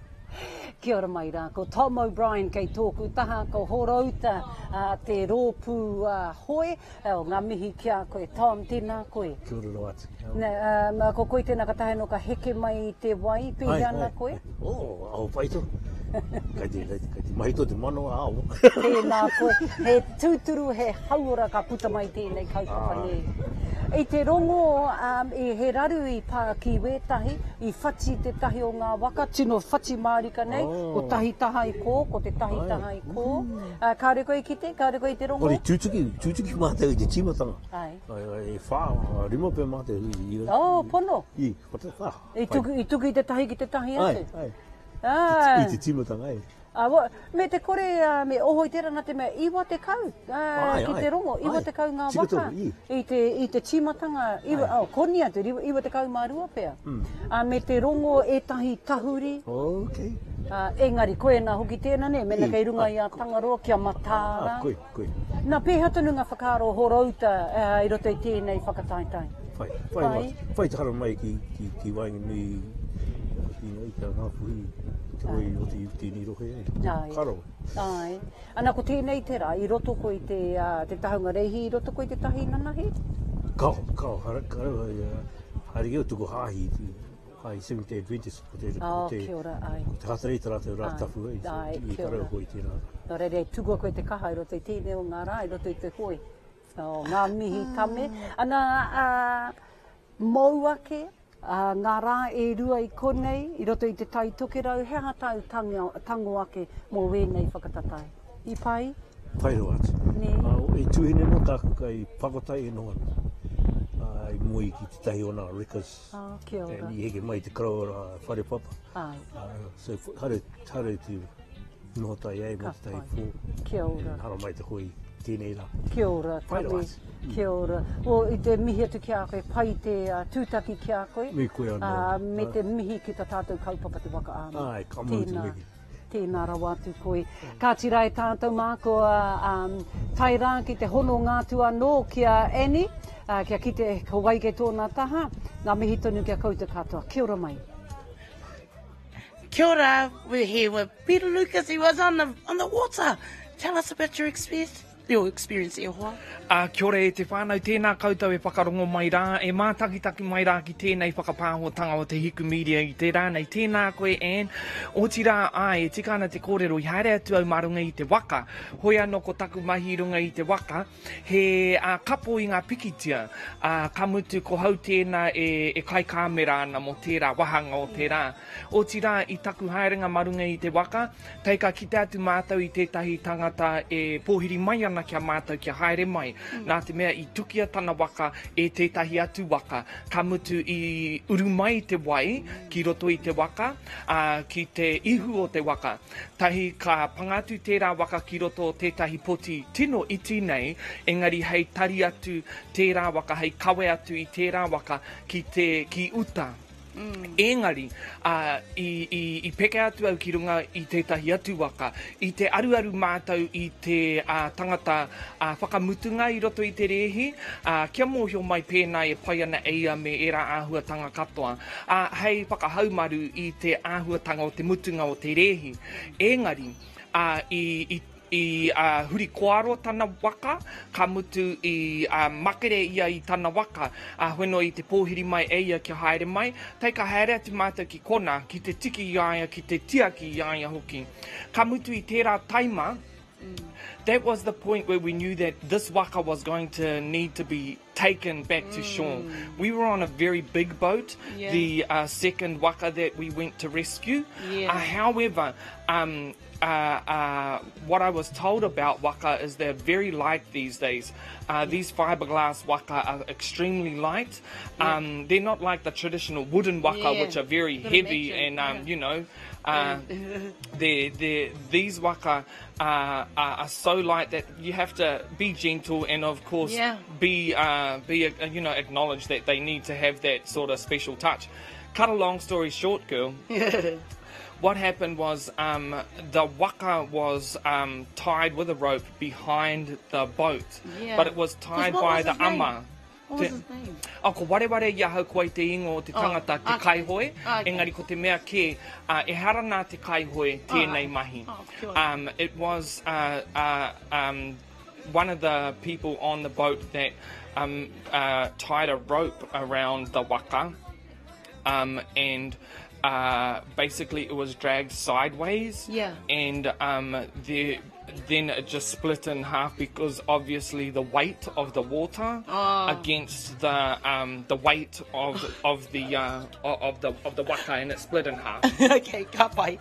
Kia ora mai rā, ko Tom O'Brien kei tōku taha, ko horauta uh, te rōpū uh, hoe, o ngā mihi kia koe. Tom, tēnā koe. Kia ora rā atu. Ne, um, ko koe tēnā katahe no ka heke mai te wai, pēhi ana koe? O, au paito. Kai te, kai te mahito te mano ao. Tēnā koe, he tūturu, he hauora ka puta mai tēnei kaupapa nei. I te rongo, um, e he raru i pā ki wētahi, i whachi te tahi o ngā waka, tino whachi mārika nei, oh. Ko tahi taha i kō, ko te tahi Ai. taha i kō. Mm. Uh, kāre koe ki te, kāre koe i te rongo? Ori tūtuki, tūtuki māteu i te tīmatanga. Ai. E whā, rima pē māteu i i. Oh, pono? I, pata whā. I tuki, i tuki i te tahi ki te tahi atu? Ai, ai. Ai. I te tīmatanga, ai. Uh, wa, me te kore, uh, me oho i tera na te mea, iwa te kau, uh, ai, ki te rongo, iwa ai. te kau ngā waka, i te, i te tīmatanga, iwa, oh, koni atu, iwa, iwa te kau mārua pēr. Mm. Uh, me te rongo e tahi tahuri. Oh, okay. Uh, engari, koe nā hoki tēnā ne, mena kei runga i a Tangaroa, kia Matāra. Ah, koe, koe. Nā pēha tonu ngā whakaaro horauta uh, i roto i tēnei whakataitai. Whai, whai, whai te hara mai ki, ki, ki wainga nui Ina i ka ngā pui, toi o te tini rohe e. Ai. Karo. Ai. Ana ko tēnei te rā, i roto ko i te, uh, te tahunga reihi, i roto ko i te tahi nanahi? Kao, kao, hara, karo, hari eo tuko hāhi, hai Seventh-day Adventist, ko te, Oh, ko te, kia ora, ai. ko te hatarei tarata o rātafu e, Ai, i kia karo ora. hoi tēnā. Nō reire, tugua koe te kaha i roto i tēnei o ngā rā, i roto i te hoi. Oh, ngā mihi tame. Ana, uh, mau ake, uh, ngā rā e rua i konei, i roto i te tai toke rau, he hatau tango, tango ake mō wēnei whakatatai. I pai? Pai roa atu. Ne. Uh, e tuhine no tāku kai pakotai e noa. Uh, I mui ki te tahi o nā Rickers. Ah, kia ora. And i heke mai te karaora whare papa. Ai. Uh, so hare, hare te noa tai ei mo te tahi fō. Kia ora. Hara mai te hoi tēnei rā. Kia ora, Pai roa Tami. atu. Kia ora. O, i te mihi atu ki a koe, pai te uh, tūtaki ki a koe. Me koe anō. Uh, me te mihi ki tā tātou kaupapa te waka āma. Ai, ka mau te Tēnā. mihi. Tēnā rawa atu koe. Ka tira e tātou mākoa um, tai rā ki te hono ngātua anō kia Annie, uh, kia ki te kawai ke tōna taha, ngā mihi tonu kia koutou katoa. Kia ora mai. Kia ora, we're here with Peter Lucas. He was on the on the water. Tell us about your experience. Your experience, e hoa. Uh, kia ora e te whānau, tēnā koutou e whakarongo mai rā, e mātakitaki mai rā ki tēnei whakapāhotanga o te Hiku Media i te rānei. Tēnā koe, Anne, o ti rā ai, e tika ana te kōrero i haere atu au marunga i te waka. Hoi anō ko taku mahi runga i te waka, he uh, kapo i ngā pikitia, uh, ka mutu ko hau tēnā e, e kai kāmera ana mo tērā wahanga o te rā. O ti rā i taku haerenga marunga i te waka, teika ki te atu mātou i tētahi tangata e pōhiri mai ana kia mātou kia haere mai. Mm. Nā te mea i tukia tana waka e tētahi atu waka. Ka mutu i uru mai te wai ki roto i te waka, uh, ki te ihu o te waka. Tahi ka pangatu tērā waka ki roto o tētahi poti tino iti nei, engari hei tari atu tērā waka, hei kawe atu i tērā waka ki te ki uta. Mm. Engari, uh, i, i, i peke atu au ki runga i tētahi atu waka, i te aruaru mātou i te uh, tangata uh, whakamutunga i roto i te rehi, uh, kia mōhio mai pēnā e pai ana eia me era āhuatanga katoa. Uh, hei whakahaumaru i te āhuatanga o te mutunga o te rehi. Engari, uh, i, i i uh, huri koaro tana waka, ka mutu i uh, makere ia i tana waka, uh, wheno i te pōhiri mai eia kia haere mai, teika haere atu mātou ki kona, ki te tiki iaia, ki te tiaki iaia hoki. Ka mutu i tērā taima, mm. that was the point where we knew that this waka was going to need to be taken back mm. to shore. We were on a very big boat, yeah. the uh, second waka that we went to rescue. Yeah. Uh, however, um, Uh, uh, what I was told about waka is they're very light these days. Uh, these fiberglass waka are extremely light. Yeah. Um, they're not like the traditional wooden waka, yeah. which are very heavy imagine. and, um, yeah. you know, uh, they're, they're, these waka uh, are, are so light that you have to be gentle and, of course, yeah. be, uh, be uh, you know, acknowledge that they need to have that sort of special touch. Cut a long story short, girl. What happened was um, the waka was um, tied with a rope behind the boat, yeah. but it was tied by the ama. What was his name? O ko wareware ia hau koe te ingo o te tangata oh, te okay. kaihoe, okay. engari ko te mea ke, uh, e hara nā te kaihoe tēnei oh, mahi. Oh, sure. um, it was uh, uh, um, one of the people on the boat that um, uh, tied a rope around the waka, um, and Uh, basically it was dragged sideways, yeah, and um, the, then it just split in half because obviously the weight of the water oh. against the um, the weight of of the uh, of the of the waka, and it split in half. Okay, ka pai.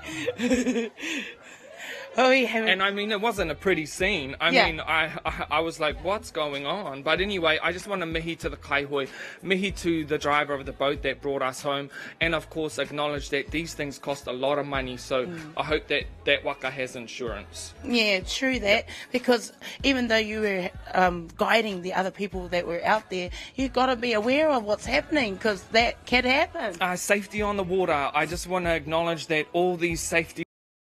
Oh, and I mean, it wasn't a pretty scene. I yeah. mean, I, I I was like, what's going on? But anyway, I just want to mihi to the kaihoi, mihi to the driver of the boat that brought us home, and of course acknowledge that these things cost a lot of money. So mm. I hope that that waka has insurance. Yeah, true that. Because even though you were um, guiding the other people that were out there, you've got to be aware of what's happening because that can happen. Uh, safety on the water. I just want to acknowledge that all these safety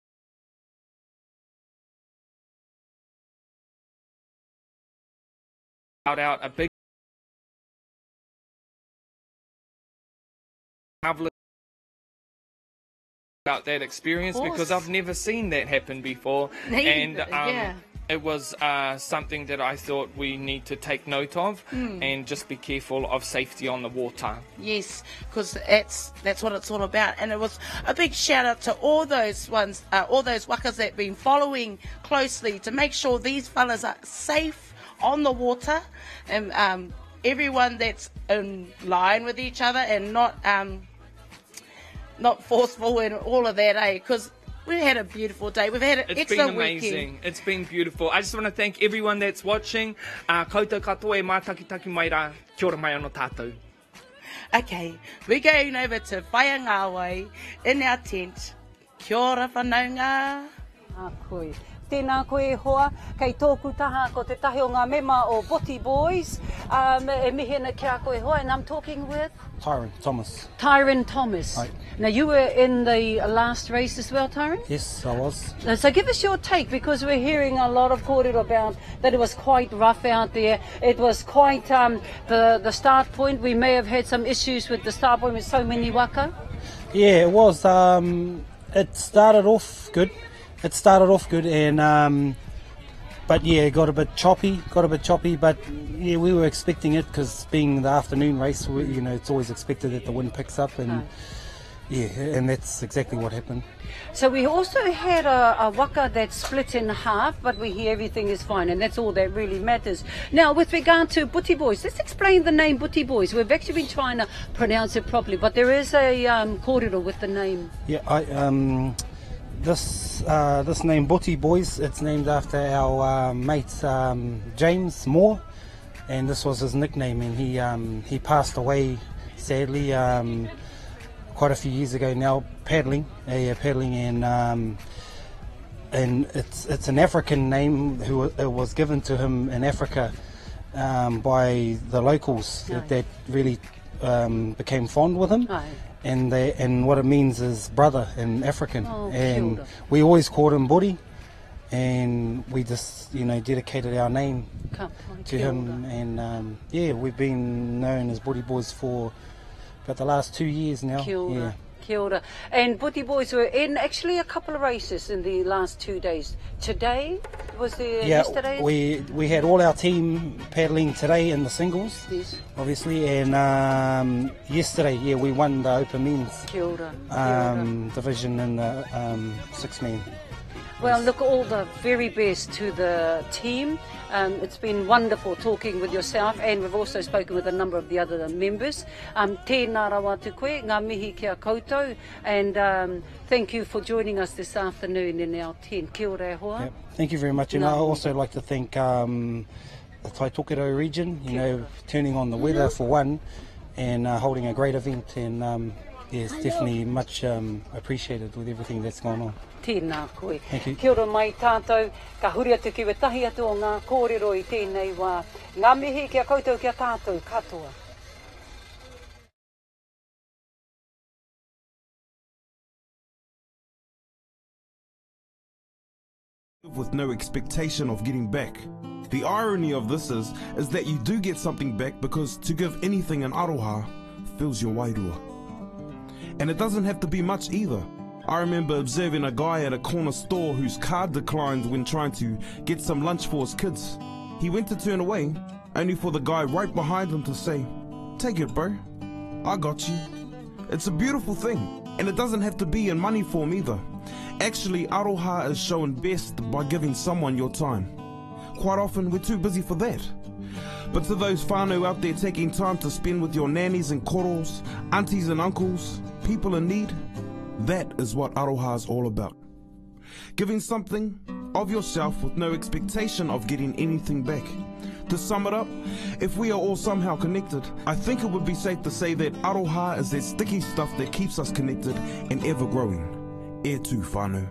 out out a big about that experience because I've never seen that happen before. Neither, and um, yeah. it was uh, something that I thought we need to take note of Mm. and just be careful of safety on the water. Yes, because that's that's what it's all about. And it was a big shout out to all those ones, uh, all those wakas that have been following closely to make sure these fellas are safe on the water, and um, everyone that's in line with each other and not um, not forceful and all of that, eh? Because we had a beautiful day. We've had an It's excellent been amazing. weekend. It's been beautiful. I just want to thank everyone that's watching. Uh, koutou katoa e mātakitaki mai rā. Kia ora mai anō tātou. Okay, we're going over to Whaiangawai in our tent. Kia ora whanaunga. A koe. Tēnā koe hoa, kei tōku taha ko te tahi o ngā mema o Boti Boys. Um, e mihena ki a koe hoa, and I'm talking with Tyron Thomas. Tyron Thomas. Right. Now you were in the last race as well, Tyron? Yes, I was. Uh, So give us your take, because we're hearing a lot of kōrero about that it was quite rough out there. It was quite, um, the, the start point, we may have had some issues with the start point with so many waka. Yeah, it was. Um, it started off good. It started off good, and um, but yeah, it got a bit choppy. Got a bit choppy, but yeah, we were expecting it because being the afternoon race, we, you know, it's always expected that the wind picks up, and Right. yeah, and that's exactly what happened. So we also had a, a waka that split in half, but we hear everything is fine, and that's all that really matters. Now, with regard to Boti Boys, let's explain the name Boti Boys. We've actually been trying to pronounce it properly, but there is a um, kōrero with the name. Yeah, I um, this uh, this name Boti Boys. It's named after our uh, mate um, James Moore, and this was his nickname. And he um, he passed away sadly um, quite a few years ago now, paddling, uh, yeah, paddling, and um, and it's it's an African name who it was given to him in Africa um, by the locals Aye. that, that really um, became fond with him. Aye. And they, and what it means is brother in African, Oh, and kia ora. we always called him Bori, and we just you know dedicated our name Ka pai, to kia him, ora. and um, yeah, we've been known as Bori Boys for about the last two years now. Kia ora. Yeah. Kia ora. And Boti Boys were in actually a couple of races in the last two days. Today was there Yeah, yesterday? we we had all our team paddling today in the singles, Yes. obviously, and um, yesterday, yeah, we won the open men's Kia ora. Kia ora. um, division in the um, six men. Well, look, all the very best to the team. Um, it's been wonderful talking with yourself, and we've also spoken with a number of the other members. Um, tēnā rawa te koe, ngā mihi kia koutou, and um, thank you for joining us this afternoon in our tent. Kia ora e hoa. Yep. Thank you very much, and No. I also like to thank um, the Taitokero region, you know, turning on the weather for one, and uh, holding a great event, and um, yeah, it's definitely much um, appreciated with everything that's going on. Tēnā koe. Thank you. Kia ora mai tātou, ka huri atu ki wetahi atu o ngā kōrero i tēnei wā. Ngā mihi kia koutou kia tātou katoa. With no expectation of getting back. The irony of this is, is that you do get something back because to give anything in aroha fills your wairua. And it doesn't have to be much either. I remember observing a guy at a corner store whose card declined when trying to get some lunch for his kids. He went to turn away, only for the guy right behind him to say, "Take it, bro. I got you." It's a beautiful thing, and it doesn't have to be in money form either. Actually, aroha is shown best by giving someone your time. Quite often, we're too busy for that. But to those whānau out there taking time to spend with your nannies and koros, aunties and uncles, people in need, that is what aroha is all about. Giving something of yourself with no expectation of getting anything back. To sum it up, if we are all somehow connected, I think it would be safe to say that aroha is that sticky stuff that keeps us connected and ever growing. E tū whānau.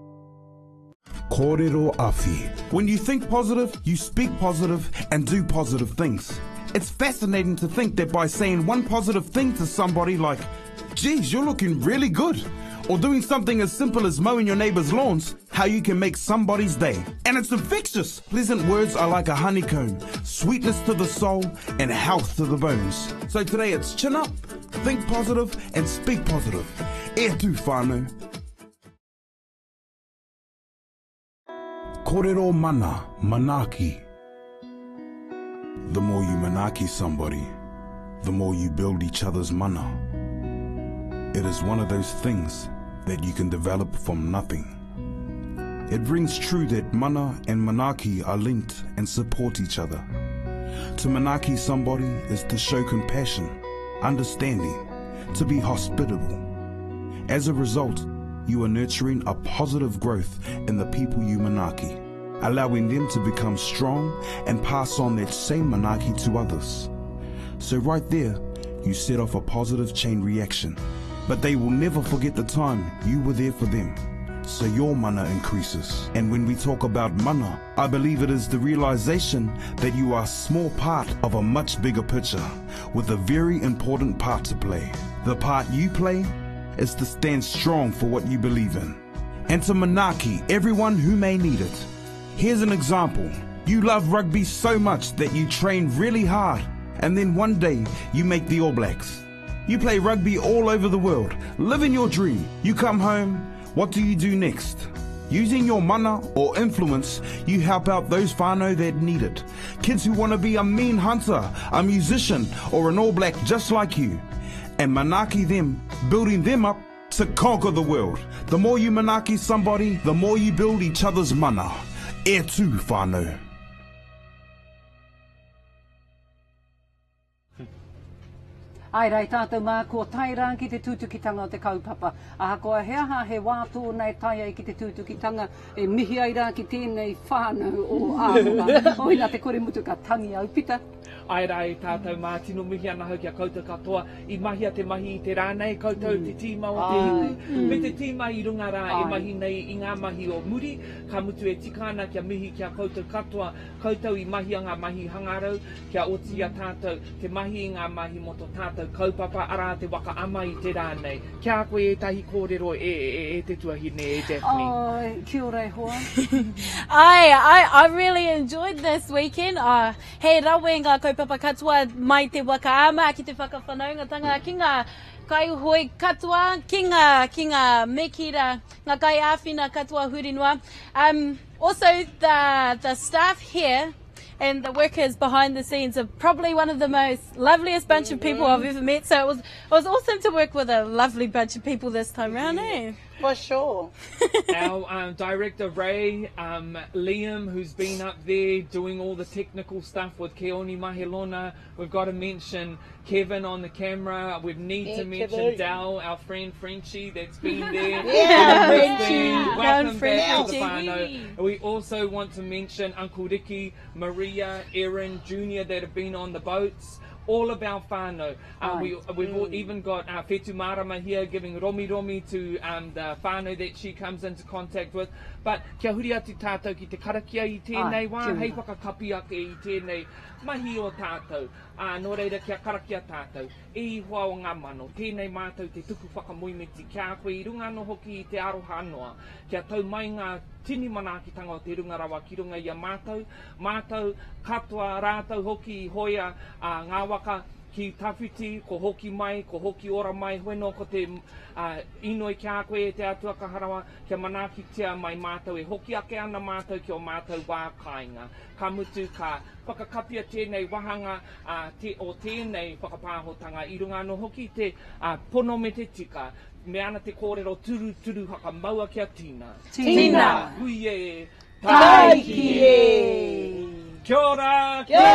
Kōrero awhi. When you think positive, you speak positive and do positive things. It's fascinating to think that by saying one positive thing to somebody like, "Geez, you're looking really good," or doing something as simple as mowing your neighbor's lawns, how you can make somebody's day. And it's infectious. Pleasant words are like a honeycomb, sweetness to the soul and health to the bones. So today it's chin up, think positive and speak positive. E tū whānau. Kōrero mana, manaki. The more you manaki somebody, the more you build each other's mana. It is one of those things that you can develop from nothing. It rings true that mana and manaki are linked and support each other. To manaki somebody is to show compassion, understanding, to be hospitable. As a result, you are nurturing a positive growth in the people you manaki, allowing them to become strong and pass on that same manaki to others. So right there, you set off a positive chain reaction. But they will never forget the time you were there for them. So your mana increases. And when we talk about mana, I believe it is the realization that you are a small part of a much bigger picture with a very important part to play. The part you play is to stand strong for what you believe in. And to manaki everyone who may need it. Here's an example. You love rugby so much that you train really hard, and then one day you make the All Blacks. You play rugby all over the world, living your dream. You come home, what do you do next? Using your mana or influence, you help out those whānau that need it. Kids who want to be a mean hunter, a musician, or an All Black just like you. And manaki them, building them up to conquer the world. The more you manaki somebody, the more you build each other's mana. E tū whānau. Ai rei tātou mā, ko tairang ki te tūtukitanga o te kaupapa. Aha koa hea ha he wātō nei taia ki te tūtukitanga, e mihi ai rā ki tēnei whānau o āhua. O ina te kore mutu ka tangi au pita. Ai rei tātou mā, tino mihi ana hau kia koutou katoa, i mahia te mahi i te rānei, koutou te tīma o te hiku. Me te tīma i runga rā, e mahi nei i ngā mahi o muri, ka mutu e tikana kia mihi kia koutou katoa, koutou i mahi a ngā mahi hangarau, kia otia tātou, te mahi i ngā mahi moto tātou, kaupapa ara te waka ama i te rānei. Kia koe e tahi kōrero e, e, e te tuahine e Daphne. Oh, kia ora e hoa. I, I, I really enjoyed this weekend. Uh, hei rawe ngā kaupapa katoa mai te waka ama ki te whakawhanaungatanga ki ngā kaiuhoi katoa, ki ngā, ki ngā mekira, ngā kai āwhina katoa hurinua. Um, also, the, the staff here and the workers behind the scenes are probably one of the most loveliest bunch of people I've ever met. So it was, it was awesome to work with a lovely bunch of people this time around, eh? For sure. Our um, director Ray, um, Liam, who's been up there doing all the technical stuff with Keoni Mahilona. We've got to mention Kevin on the camera. We need yeah, to mention Kevin. Dal, our friend Frenchie, that's been there. Yeah, Frenchie. Welcome back to the whānau. We also want to mention Uncle Ricky, Maria, Erin, Junior that have been on the boats. All of our whānau. Uh, we, we've mm. even got uh, Whetu Marama here giving romi romi to um, the whānau that she comes into contact with. But kia huri atu tātou ki te karakia i tēnei wā, hei whakakapi ake i tēnei mahi o tātou. Uh, nō reira kia karakia tātou. E hoa o ngā mano, tēnei mātou te tuku whakamoimeti. Kia koe i runga no hoki i te aroha noa. Kia tau mai ngā tini manakitanga o te runga rawa ki runga i a mātou. Mātou katoa rātou hoki i hoia uh, ngā waka ki tawhiti, ko hoki mai, ko hoki ora mai, hoeno ko te uh, inoi kia koe e te atua kaharawa, kia manaki tia mai mātou e hoki ake ana mātou ki o mātou wā kāinga. Ka mutu ka whakakapia tēnei wahanga uh, te, o tēnei whakapāhotanga i runga no hoki te uh, pono me te tika. Me ana te kōrero turu turu haka maua kia tina. Tina! Hui e, taiki e! Kia ora! Kia